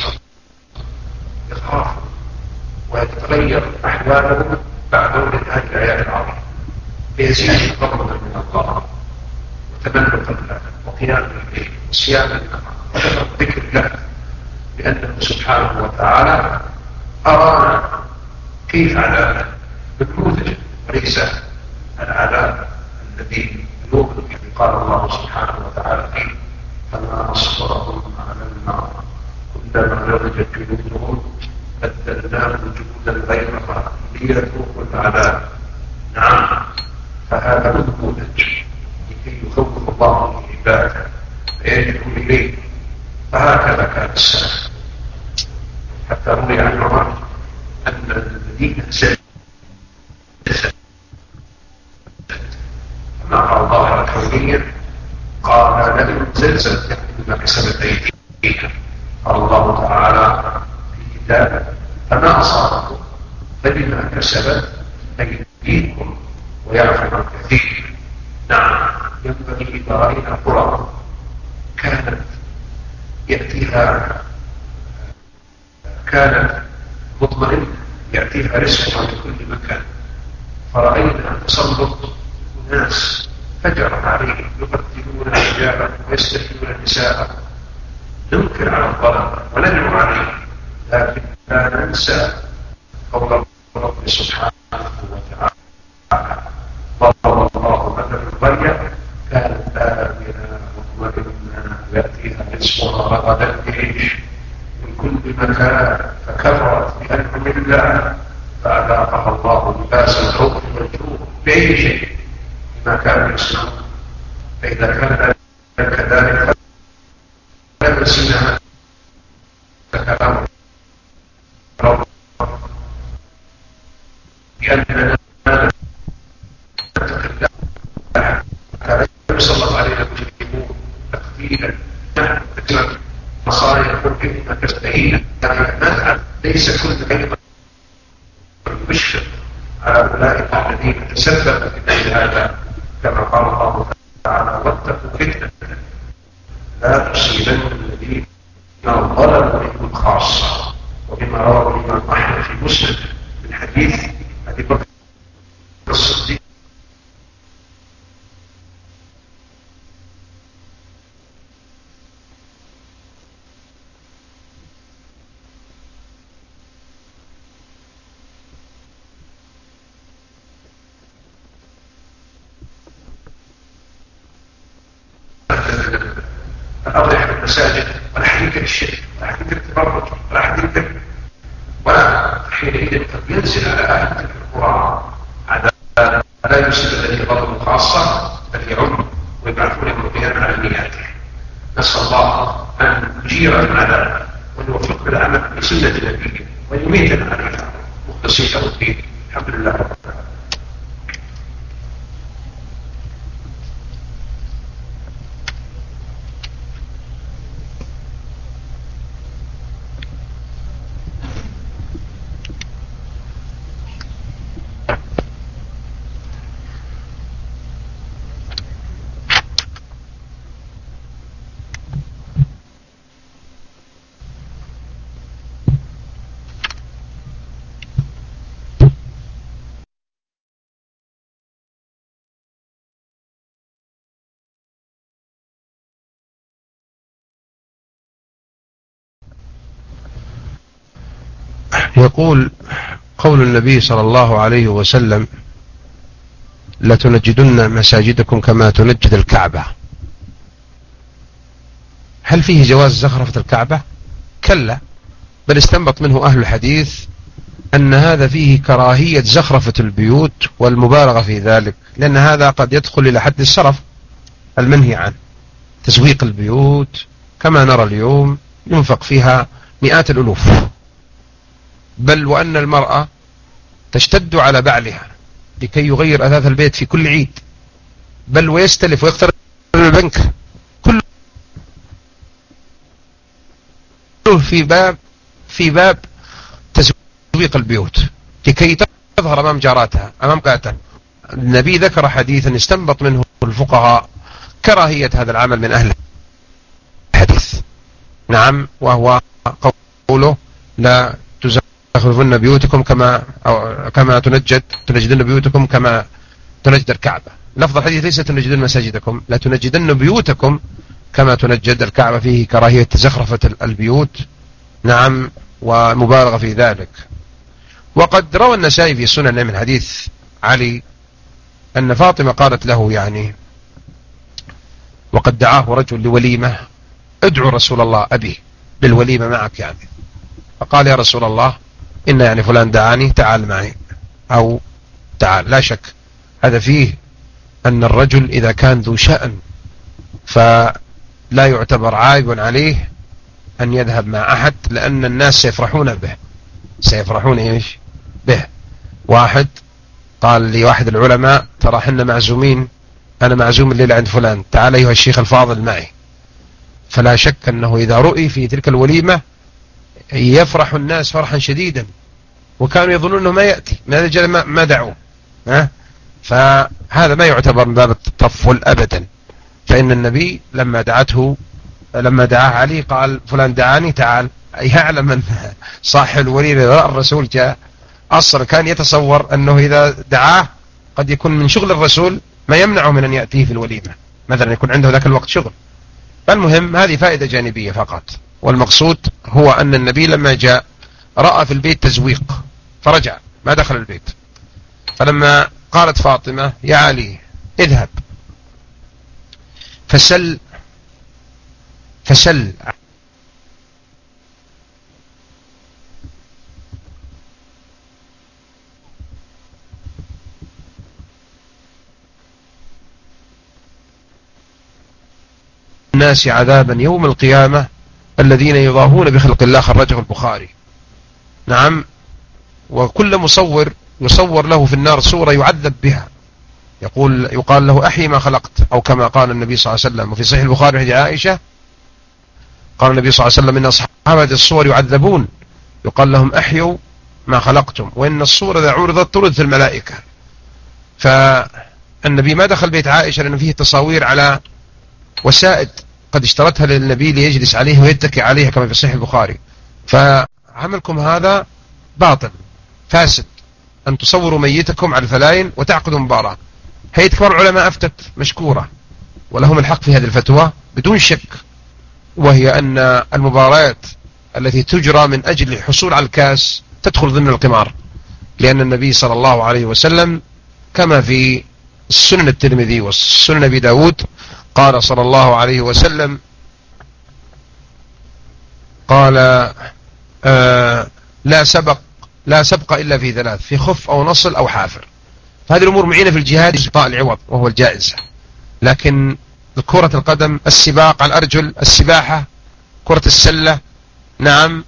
يخافوا ويتغير أحوالهم بعد ورد هذه الآيات العظيمة ليزيد فضلا من الله وتملقا له وقياما به وصياما له وذكر له، لأنه سبحانه وتعالى أرانا كيف عذابه نموذج وليس العذاب الذي يؤمن به. قال الله سبحانه وتعالى فيه: فما أصبرهم على النار كلما نضجت جلودهم بدلناهم جلودا غيرها ليذوقوا العذاب. نعم، فهذا نموذج لكي يخوف الله عباده فيرجعوا إليه. فهكذا كان السلف، حتى روي عن عمر أن المدينة زلزلت فما قال ظاهرة كونية، قال لم زلزل بما كسبت أيديها. قال الله تعالى في كتابه: فما أصابكم فبما كسبت أيديكم ويعفو عن كثير. نعم، ينبغي إذا رأينا قرى كانت مطمئنة يأتيها رزقها من كل مكان، فرأينا تسلط ناس فجر عليهم يقتلون رجالا ويستحيون نساء. ننكر على الظلم وندعو عليه، لكن لا ننسى قول الرب سبحانه وتعالى: ضرب الله مثل القرية كانت آمنة مطمئنة يأتيها رزقها رغدا من كل مكان فكفرت بأنعم الله فأذاقها الله لباس الخوف والجوع بأي شيء بما كانوا يصنعون. فإذا كان كذلك لا نسينا كلام رب بأننا نتكلم حتى لا يسلط علينا المجرمون تقتيلا نحن مصاري الحكم ما تستهين. نفعل ليس كل أيضا مشفق على أولئك الذين تسببوا في مثل هذا، كما قال الله تعالى: واتقوا فتنة لا تصيبن الذين ظلموا منكم خاصة. وبما روى الإمام أحمد في مسلم من حديث أبي بكر الصديق الأضرحة المساجد ولا حديث الشرك ولا حديث التبرج ولا حديث ولا حينئذ قد ينزل على أهل تلك القرى عذاب لا يصيب الذي ظلموا خاصة بل يعم ويبعثون مرضيا على نياته. نسأل الله أن يجير العذاب ويوفق بالعمل بسنة نبيه ويميتنا عليها مخلصين له الدين. الحمد لله رب العالمين. يقول قول النبي صلى الله عليه وسلم: لتنجدن مساجدكم كما تنجد الكعبة. هل فيه جواز زخرفة الكعبة؟ كلا، بل استنبط منه أهل الحديث أن هذا فيه كراهية زخرفة البيوت والمبالغة في ذلك، لأن هذا قد يدخل إلى حد السرف المنهي عنه. تزويق البيوت كما نرى اليوم ينفق فيها مئات الألوف، بل وأن المرأة تشتد على بعلها لكي يغير أثاث البيت في كل عيد، بل ويستلف ويقترض من البنك، كله في باب تزويق البيوت لكي تظهر أمام جاراتها أمام قاتل. النبي ذكر حديثا استنبط منه الفقهاء كراهية هذا العمل من أهل الحديث. نعم، وهو قوله: لا تزخرفن بيوتكم كما تنجدن بيوتكم كما تنجد الكعبة. لفظ الحديث ليس تنجدن مساجدكم، لا تنجدن بيوتكم كما تنجد الكعبة، فيه كراهية زخرفة البيوت. نعم، ومبالغة في ذلك. وقد روى النسائي في سنن من حديث علي أن فاطمة قالت له يعني وقد دعاه رجل لوليمة: ادعو رسول الله أبي للوليمة معك يعني. فقال: يا رسول الله، إن يعني فلان دعاني، تعال معي، أو تعال. لا شك هذا فيه أن الرجل إذا كان ذو شأن فلا يعتبر عائب عليه أن يذهب مع أحد، لأن الناس سيفرحون به. سيفرحون إيش به؟ واحد قال لي واحد العلماء: ترى احنا معزومين، أنا معزوم الليلة عند فلان، تعال أيها الشيخ الفاضل معي. فلا شك أنه إذا رؤي في تلك الوليمة يفرح الناس فرحا شديدا، وكانوا يظنون أنه ما يأتي، ما دعوه. فهذا ما يعتبر من باب التطفل أبدا. فإن النبي لما دعاه علي قال: فلان دعاني، تعال. يعلم أن صاحب الوليمة الرسول جاء، أصلا كان يتصور أنه إذا دعاه قد يكون من شغل الرسول ما يمنعه من أن يأتيه في الوليمة، مثلا يكون عنده ذاك الوقت شغل. فالمهم هذه فائدة جانبية فقط، والمقصود هو أن النبي لما جاء رأى في البيت تزويق فرجع، ما دخل البيت. فلما قالت فاطمة: يا علي اذهب فسل الناس عذابا يوم القيامة الذين يضاهون بخلق الله، خرجه البخاري. نعم، وكل مصور يصور له في النار صورة يعذب بها، يقال له: أحي ما خلقت، أو كما قال النبي صلى الله عليه وسلم. وفي صحيح البخاري حديث عائشة قال النبي صلى الله عليه وسلم: إن أصحاب هذه الصور يعذبون، يقال لهم: أحيوا ما خلقتم، وإن الصورة إذا عرضت ترد الملائكة. فالنبي ما دخل بيت عائشة لأن فيه تصاوير على وسائد قد اشترتها للنبي ليجلس عليه ويتكي عليها كما في صحيح البخاري. فعملكم هذا باطل فاسد، أن تصوروا ميتكم على الفلاين وتعقدوا مباراة. هيئة كبار العلماء أفتت مشكورة، ولهم الحق في هذه الفتوى بدون شك، وهي أن المباريات التي تجرى من أجل الحصول على الكاس تدخل ضمن القمار، لأن النبي صلى الله عليه وسلم كما في السنن الترمذي والسنن أبي داود قال صلى الله عليه وسلم: قال لا سبق إلا في ثلاث: في خف أو نصل أو حافر. فهذه الأمور معينة في الجهاد إعطاء العوض وهو الجائزة. لكن كرة القدم، السباق على الأرجل، السباحة، كرة السلة، نعم،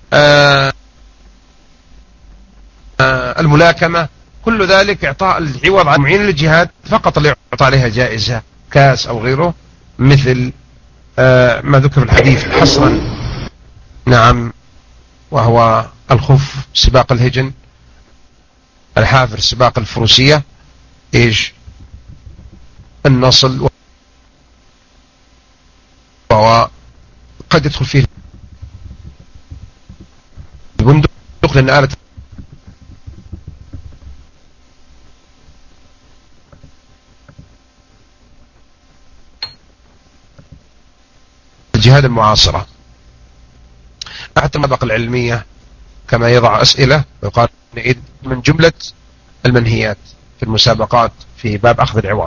الملاكمة، كل ذلك إعطاء العوض عن معين للجهاد فقط اللي يعطى عليها جائزة كاس أو غيره، مثل ما ذكر في الحديث حصرا، نعم، وهو الخف سباق الهجن، الحافر سباق الفروسية، إيش النصل، وهو قد يدخل فيه البندق، لأن آلة الجهاد المعاصرة حتى المسابقة العلمية كما يضع أسئلة ويقال من جملة المنهيات في المسابقات في باب أخذ العوض.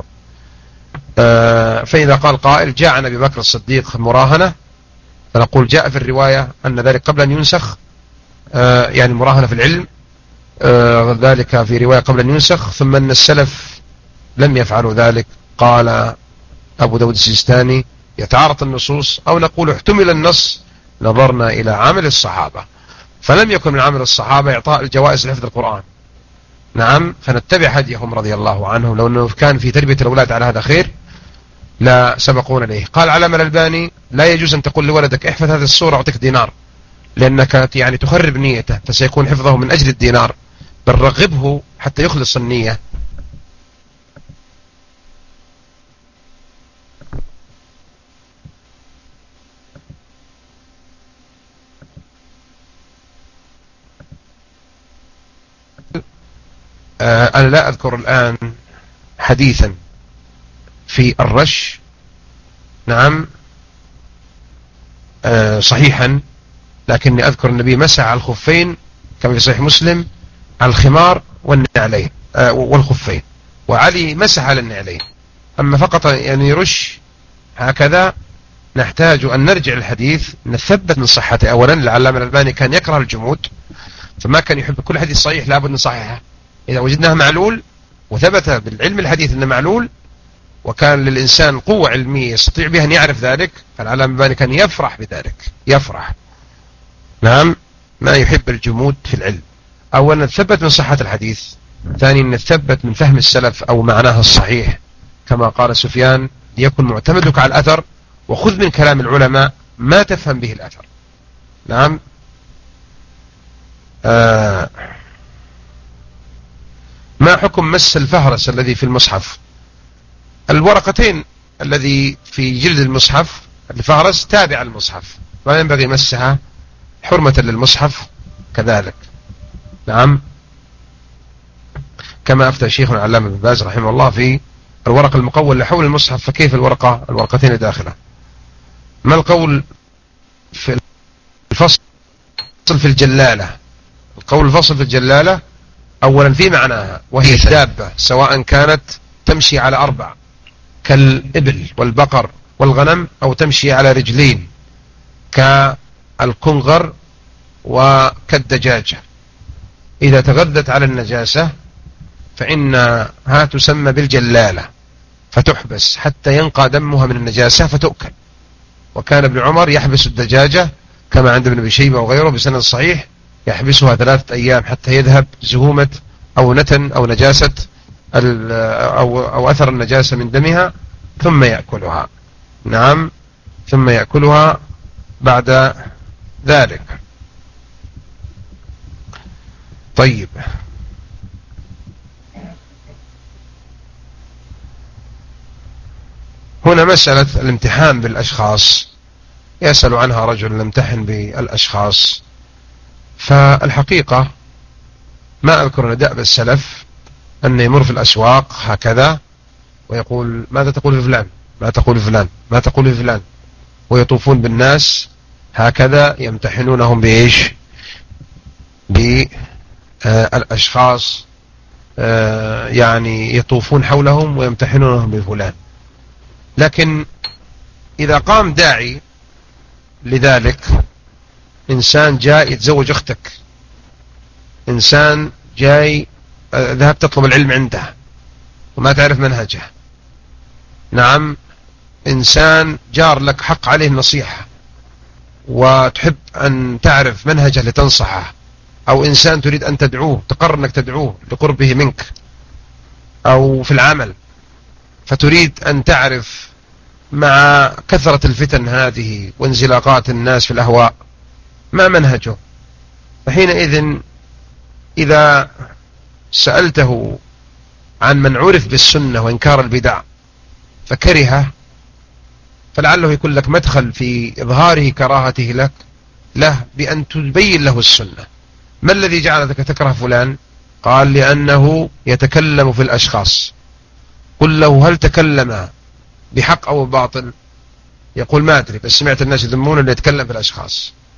فإذا قال قائل جاء عن أبي بكر الصديق مراهنة، فنقول جاء في الرواية أن ذلك قبل أن ينسخ، يعني مراهنة في العلم، ذلك في رواية قبل أن ينسخ، ثم أن السلف لم يفعلوا ذلك. قال أبو داود السجستاني يتعارض النصوص، أو نقول احتمل النص نظرنا إلى عمل الصحابة، فلم يكن من عمل الصحابة إعطاء الجوائز لحفظ القرآن. نعم، فنتبع هديهم رضي الله عنهم، لو أنه كان في تربية الأولاد على هذا خير لا سبقونا إليه. قال علامة الألباني لا يجوز أن تقول لولدك احفظ هذه السورة أعطيك دينار، لأنك يعني تخرب نيته، فسيكون حفظه من أجل الدينار، بل رغبه حتى يخلص النية. أنا لا أذكر الآن حديثا في الرش، نعم، صحيحا، لكني أذكر النبي مسح على الخفين كما في صحيح مسلم، على الخمار والنعلين والخفين، وعلي مسح على النعلين. أما فقط يعني يرش هكذا نحتاج أن نرجع الحديث نثبت من صحته. أولا العلامة الألباني كان يكره الجمود، فما كان يحب كل حديث صحيح لابد نصححه. إذا وجدناه معلول وثبت بالعلم الحديث أنه معلول، وكان للإنسان قوة علمية يستطيع بها أن يعرف ذلك، فالعلامة الألباني كان يفرح بذلك، يفرح. نعم، ما يحب الجمود في العلم. أولا نثبت من صحة الحديث، ثانيا نثبت من فهم السلف أو معناه الصحيح، كما قال سفيان ليكن معتمدك على الأثر وخذ من كلام العلماء ما تفهم به الأثر. نعم. ما حكم مس الفهرس الذي في المصحف؟ الورقتين الذي في جلد المصحف الفهرس تابع المصحف، لا ينبغي مسها حرمة للمصحف كذلك. نعم، كما أفتى شيخنا العلامة ابن باز رحمه الله في الورق المقول لحول المصحف، فكيف الورقتين الداخلة؟ ما القول في الفصل في الجلالة؟ القول الفصل في الجلالة أولا في معناها، وهي الدابة سواء كانت تمشي على 4 كالإبل والبقر والغنم، أو تمشي على رجلين كالكنغر وكالدجاجة. إذا تغذت على النجاسة فإنها تسمى بالجلالة، فتحبس حتى ينقى دمها من النجاسة فتؤكل. وكان ابن عمر يحبس الدجاجة كما عند ابن أبي شيبة وغيره بسند صحيح، يحبسها 3 أيام حتى يذهب زهومة أو نتن أو نجاسة أو أثر النجاسة من دمها، ثم يأكلها. نعم، ثم يأكلها بعد ذلك. طيب، هنا مسألة الامتحان بالأشخاص، يسأل عنها رجل نمتحن بالأشخاص. فالحقيقة ما أذكر نداء بالسلف أن يمر في الأسواق هكذا ويقول ماذا تقول في فلان، ما تقول في فلان، ما تقول في فلان، ويطوفون بالناس هكذا يمتحنونهم بإيش؟ بالأشخاص، يعني يطوفون حولهم ويمتحنونهم بفلان. لكن إذا قام داعي لذلك، إنسان جاء يتزوج أختك، إنسان جاي ذهب تطلب العلم عنده وما تعرف منهجه، نعم، إنسان جار لك حق عليه النصيحة وتحب أن تعرف منهجه لتنصحه، أو إنسان تريد أن تدعوه، تقرر أنك تدعوه لقربه منك، أو في العمل فتريد أن تعرف مع كثرة الفتن هذه وانزلاقات الناس في الأهواء ما منهجه، فحينئذ إذا سألته عن من عرف بالسنة وإنكار البدع فكرهه، فلعله يكون لك مدخل في إظهاره كراهته له بأن تبين له السنة. ما الذي جعلك تكره فلان؟ قال لأنه يتكلم في الأشخاص. قل له هل تكلم بحق أو باطل؟ يقول ما أدري، بس سمعت الناس يذمون اللي يتكلم في الأشخاص.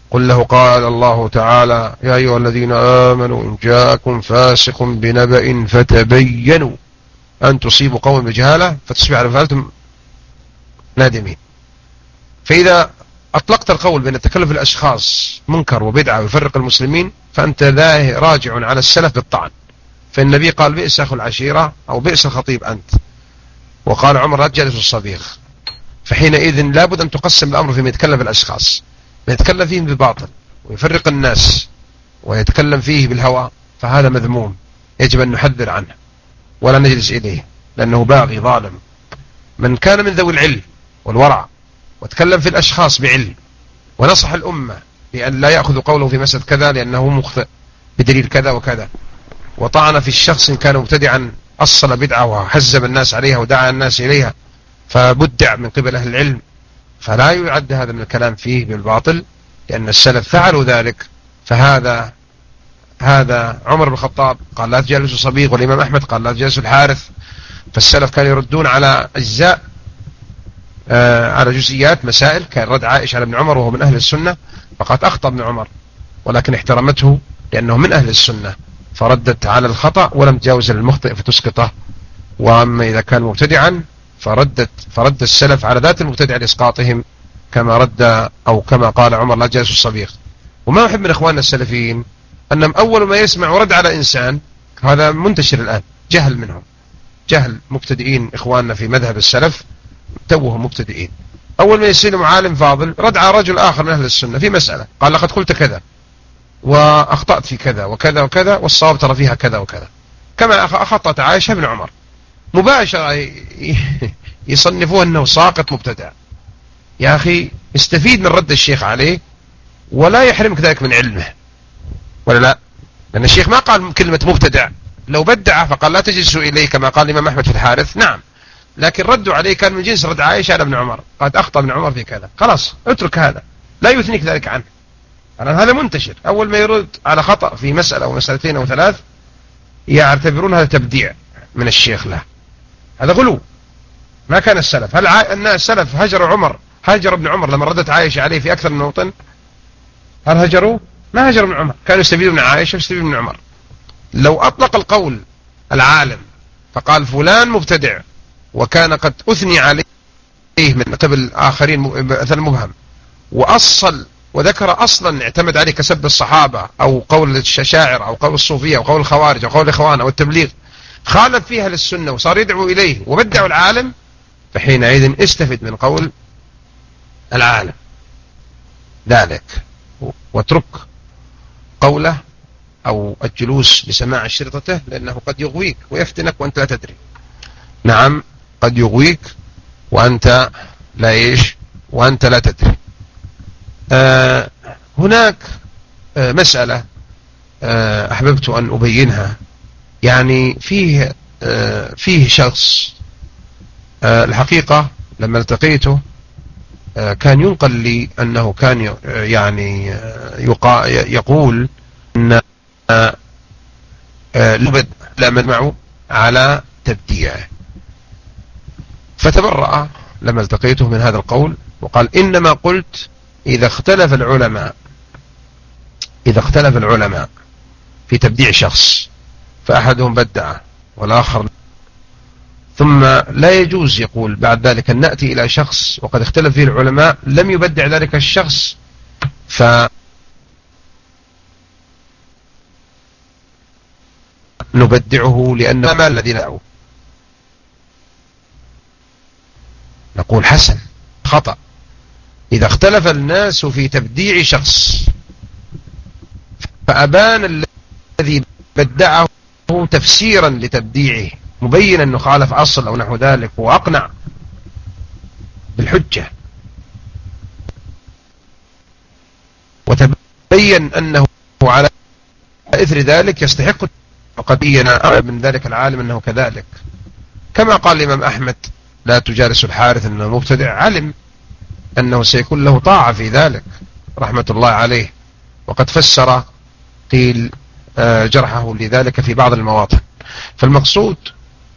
قل له قال الله تعالى يا أيها الذين آمنوا إن جاءكم فاسق بنبأ فتبينوا أن تصيبوا قوم بجهالة فتصبحوا على ما فعلتم نادمين. فإذا أطلقت القول بأن التكلف الأشخاص منكر وبدعة ويفرق المسلمين فأنت راجع على السلف بالطعن. فالنبي قال بئس أخو العشيرة أو بئس الخطيب أنت، وقال عمر لا تجالس الصبيغ. فحينئذ لابد أن تقسم الأمر فيما يتكلم بالأشخاص، ما يتكلم فيه بباطل ويفرق الناس ويتكلم فيه بالهوى فهذا مذموم يجب أن نحذر عنه ولا نجلس إليه لأنه باغي ظالم. من كان من ذوي العلم والورع وتكلم في الأشخاص بعلم ونصح الأمة بأن لا يأخذ قوله في مسألة كذا لأنه مخطئ بدليل كذا وكذا، وطعن في الشخص إن كان مبتدعا أصل بدعة وحزب الناس عليها ودعا الناس إليها فبدع من قبل أهل العلم، فلا يعد هذا من الكلام فيه بالباطل لأن السلف فعلوا ذلك. فهذا عمر بن الخطاب قال لا تجالسوا صبيغ، والإمام أحمد قال لا تجالسوا الحارث. فالسلف كانوا يردون على أجزاء على جزئيات مسائل، كان رد عائشة على ابن عمر وهو من أهل السنة فقد أخطأ ابن عمر ولكن احترمته لأنه من أهل السنة فردت على الخطأ ولم تجاوز للمخطئ فتسقطه. وأما إذا كان مبتدعا فرد السلف على ذات المبتدع لإسقاطهم كما رد أو كما قال عمر لا تجالسوا الصبيغ. وما أحب من إخواننا السلفيين أنهم أول ما يسمع رد على إنسان، هذا منتشر الآن، جهل منهم، جهل مبتدئين إخواننا في مذهب السلف توهم مبتدئين، أول ما يسلم عالم فاضل رد على رجل آخر من أهل السنة في مسألة قال لقد قلت كذا وأخطأت في كذا وكذا وكذا والصواب ترى فيها كذا وكذا، كما أخطأت عائشة بن عمر مباشرة يصنفوه أنه ساقط مبتدع. يا أخي استفيد من رد الشيخ عليه ولا يحرمك ذلك من علمه، ولا لا؟ لأن الشيخ ما قال كلمة مبتدع، لو بدع فقال لا تجلسوا إليه كما قال الإمام أحمد في الحارث نعم، لكن ردوا عليه كان من جنس رد عائشة على ابن عمر قد أخطأ ابن عمر في كذا، خلاص اترك هذا لا يثنيك ذلك عنه. هذا منتشر، أول ما يرد على خطأ في مسألة أو مسألتين أو ثلاث يعتبرون هذا تبديع من الشيخ له، هذا غلو. ما كان السلف، هل السلف هجر ابن عمر لما ردت عائشة عليه في أكثر من موطن؟ هل هجروا؟ ما هجر ابن عمر، كانوا يستفيدون من عائشة ويستفيدون من عمر. لو أطلق القول العالم فقال فلان مبتدع وكان قد أثني عليه من قبل آخرين مثل مبهم وأصل وذكر أصلا اعتمد عليه كسب الصحابة أو قول الشاعر أو قول الصوفية أو قول الخوارج أو قول الإخوان أو التبليغ، خالف فيها للسنة وصار يدعو إليه وبدعوا العالم، فحينئذ استفد من قول العالم ذلك واترك قوله أو الجلوس لسماع شرطته لأنه قد يغويك ويفتنك وأنت لا تدري. نعم قد يغويك وأنت لا تدري. هناك مسألة أحببت أن أبينها، يعني فيه شخص الحقيقة لما التقيته كان ينقل لي أنه كان يعني يقول أن لا مجمع على تبديعه، فتبرأ لما التقيته من هذا القول وقال إنما قلت إذا اختلف العلماء في تبديع شخص فأحدهم بدع والآخر، ثم لا يجوز يقول بعد ذلك أن نأتي إلى شخص وقد اختلف فيه العلماء لم يبدع ذلك الشخص فنبدعه لأنه ما الذي دعوا. نقول حسن خطأ، إذا اختلف الناس في تبديع شخص فأبان الذي بدعه تفسيرا لتبديعه مبينا أنه خالف أصل أو نحو ذلك وأقنع بالحجة، وتبين أنه على إثر ذلك يستحق، وقد بين من ذلك العالم أنه كذلك، كما قال الإمام أحمد لا تجالس الحارث أنه مبتدع، علم أنه سيكون له طاعة في ذلك رحمة الله عليه، وقد فسر قيل جرحه لذلك في بعض المواطن. فالمقصود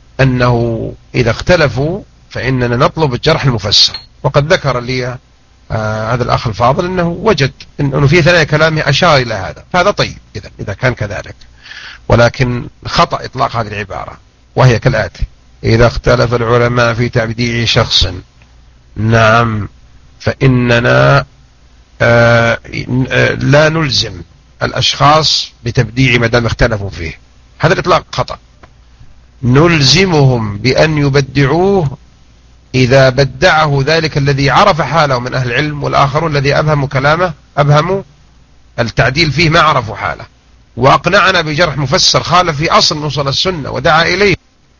أنه إذا اختلفوا فإننا نطلب الجرح المفسر، وقد ذكر لي هذا الأخ الفاضل أنه وجد أنه في ثنايا كلامه أشار إلى هذا، فهذا طيب إذا كان كذلك. ولكن خطأ إطلاق هذه العبارة، وهي كالآتي: إذا اختلف العلماء في تبديع شخص، نعم، فإننا لا نلزم الأشخاص بتبديع ما دام اختلفوا فيه. هذا الإطلاق خطأ. نلزمهم بأن يبدعوه إذا بدعه ذلك الذي عرف حاله من أهل العلم، والآخرون الذي أبهموا كلامه، أبهموا التعديل فيه، ما عرفوا حاله، وأقنعنا بجرح مفسر خالف في أصل من أصول السنة ودعا إليه.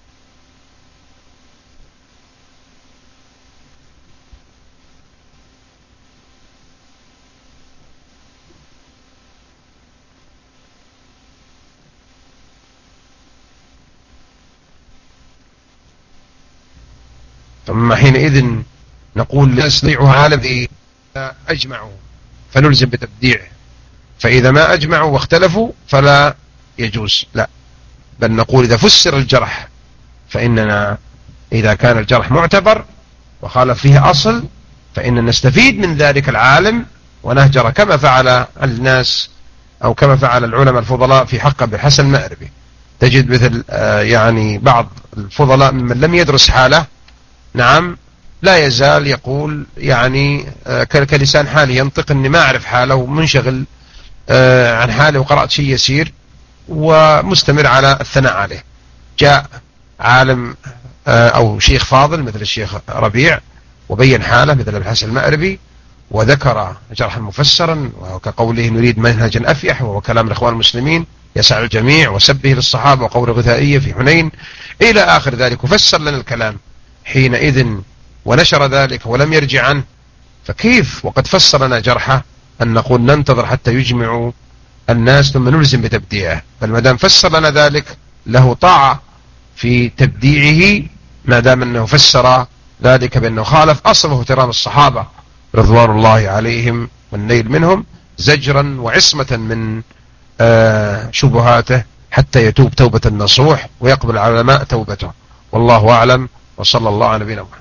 ثم حينئذ نقول لا يستطيعها عالم إذا أجمعوا فنلزم بتبديعه، فإذا ما أجمعوا واختلفوا فلا يجوز، لا، بل نقول إذا فسر الجرح فإننا إذا كان الجرح معتبر وخالف فيه أصل فإننا نستفيد من ذلك العالم ونهجر، كما فعل الناس أو كما فعل العلماء الفضلاء في حق أبي الحسن المأربي. تجد مثل يعني بعض الفضلاء ممن لم يدرس حاله، نعم، لا يزال يقول يعني كلسان حالي ينطق أني ما أعرف حاله ومنشغل عن حاله وقرأت شيء يسير ومستمر على الثناء عليه. جاء عالم أو شيخ فاضل مثل الشيخ ربيع وبين حاله مثل ابن الحسن المأربي وذكر جرحا مفسرا وكقوله نريد منهجا أفيح، وهو كلام الإخوان المسلمين يسع الجميع، وسبه للصحابة وقول غثائية في حنين إلى آخر ذلك، وفسر لنا الكلام حينئذ ونشر ذلك ولم يرجع عنه، فكيف وقد فسر لنا جرحه أن نقول ننتظر حتى يجمعوا الناس ثم نلزم بتبديعه؟ بل ما دام فسر لنا ذلك له طاعة في تبديعه، ما دام أنه فسر ذلك بأنه خالف أصله احترام الصحابة رضوان الله عليهم والنيل منهم، زجرا وعصمة من شبهاته حتى يتوب توبة النصوح ويقبل العلماء توبته. والله أعلم، وصلى الله على نبينا محمد.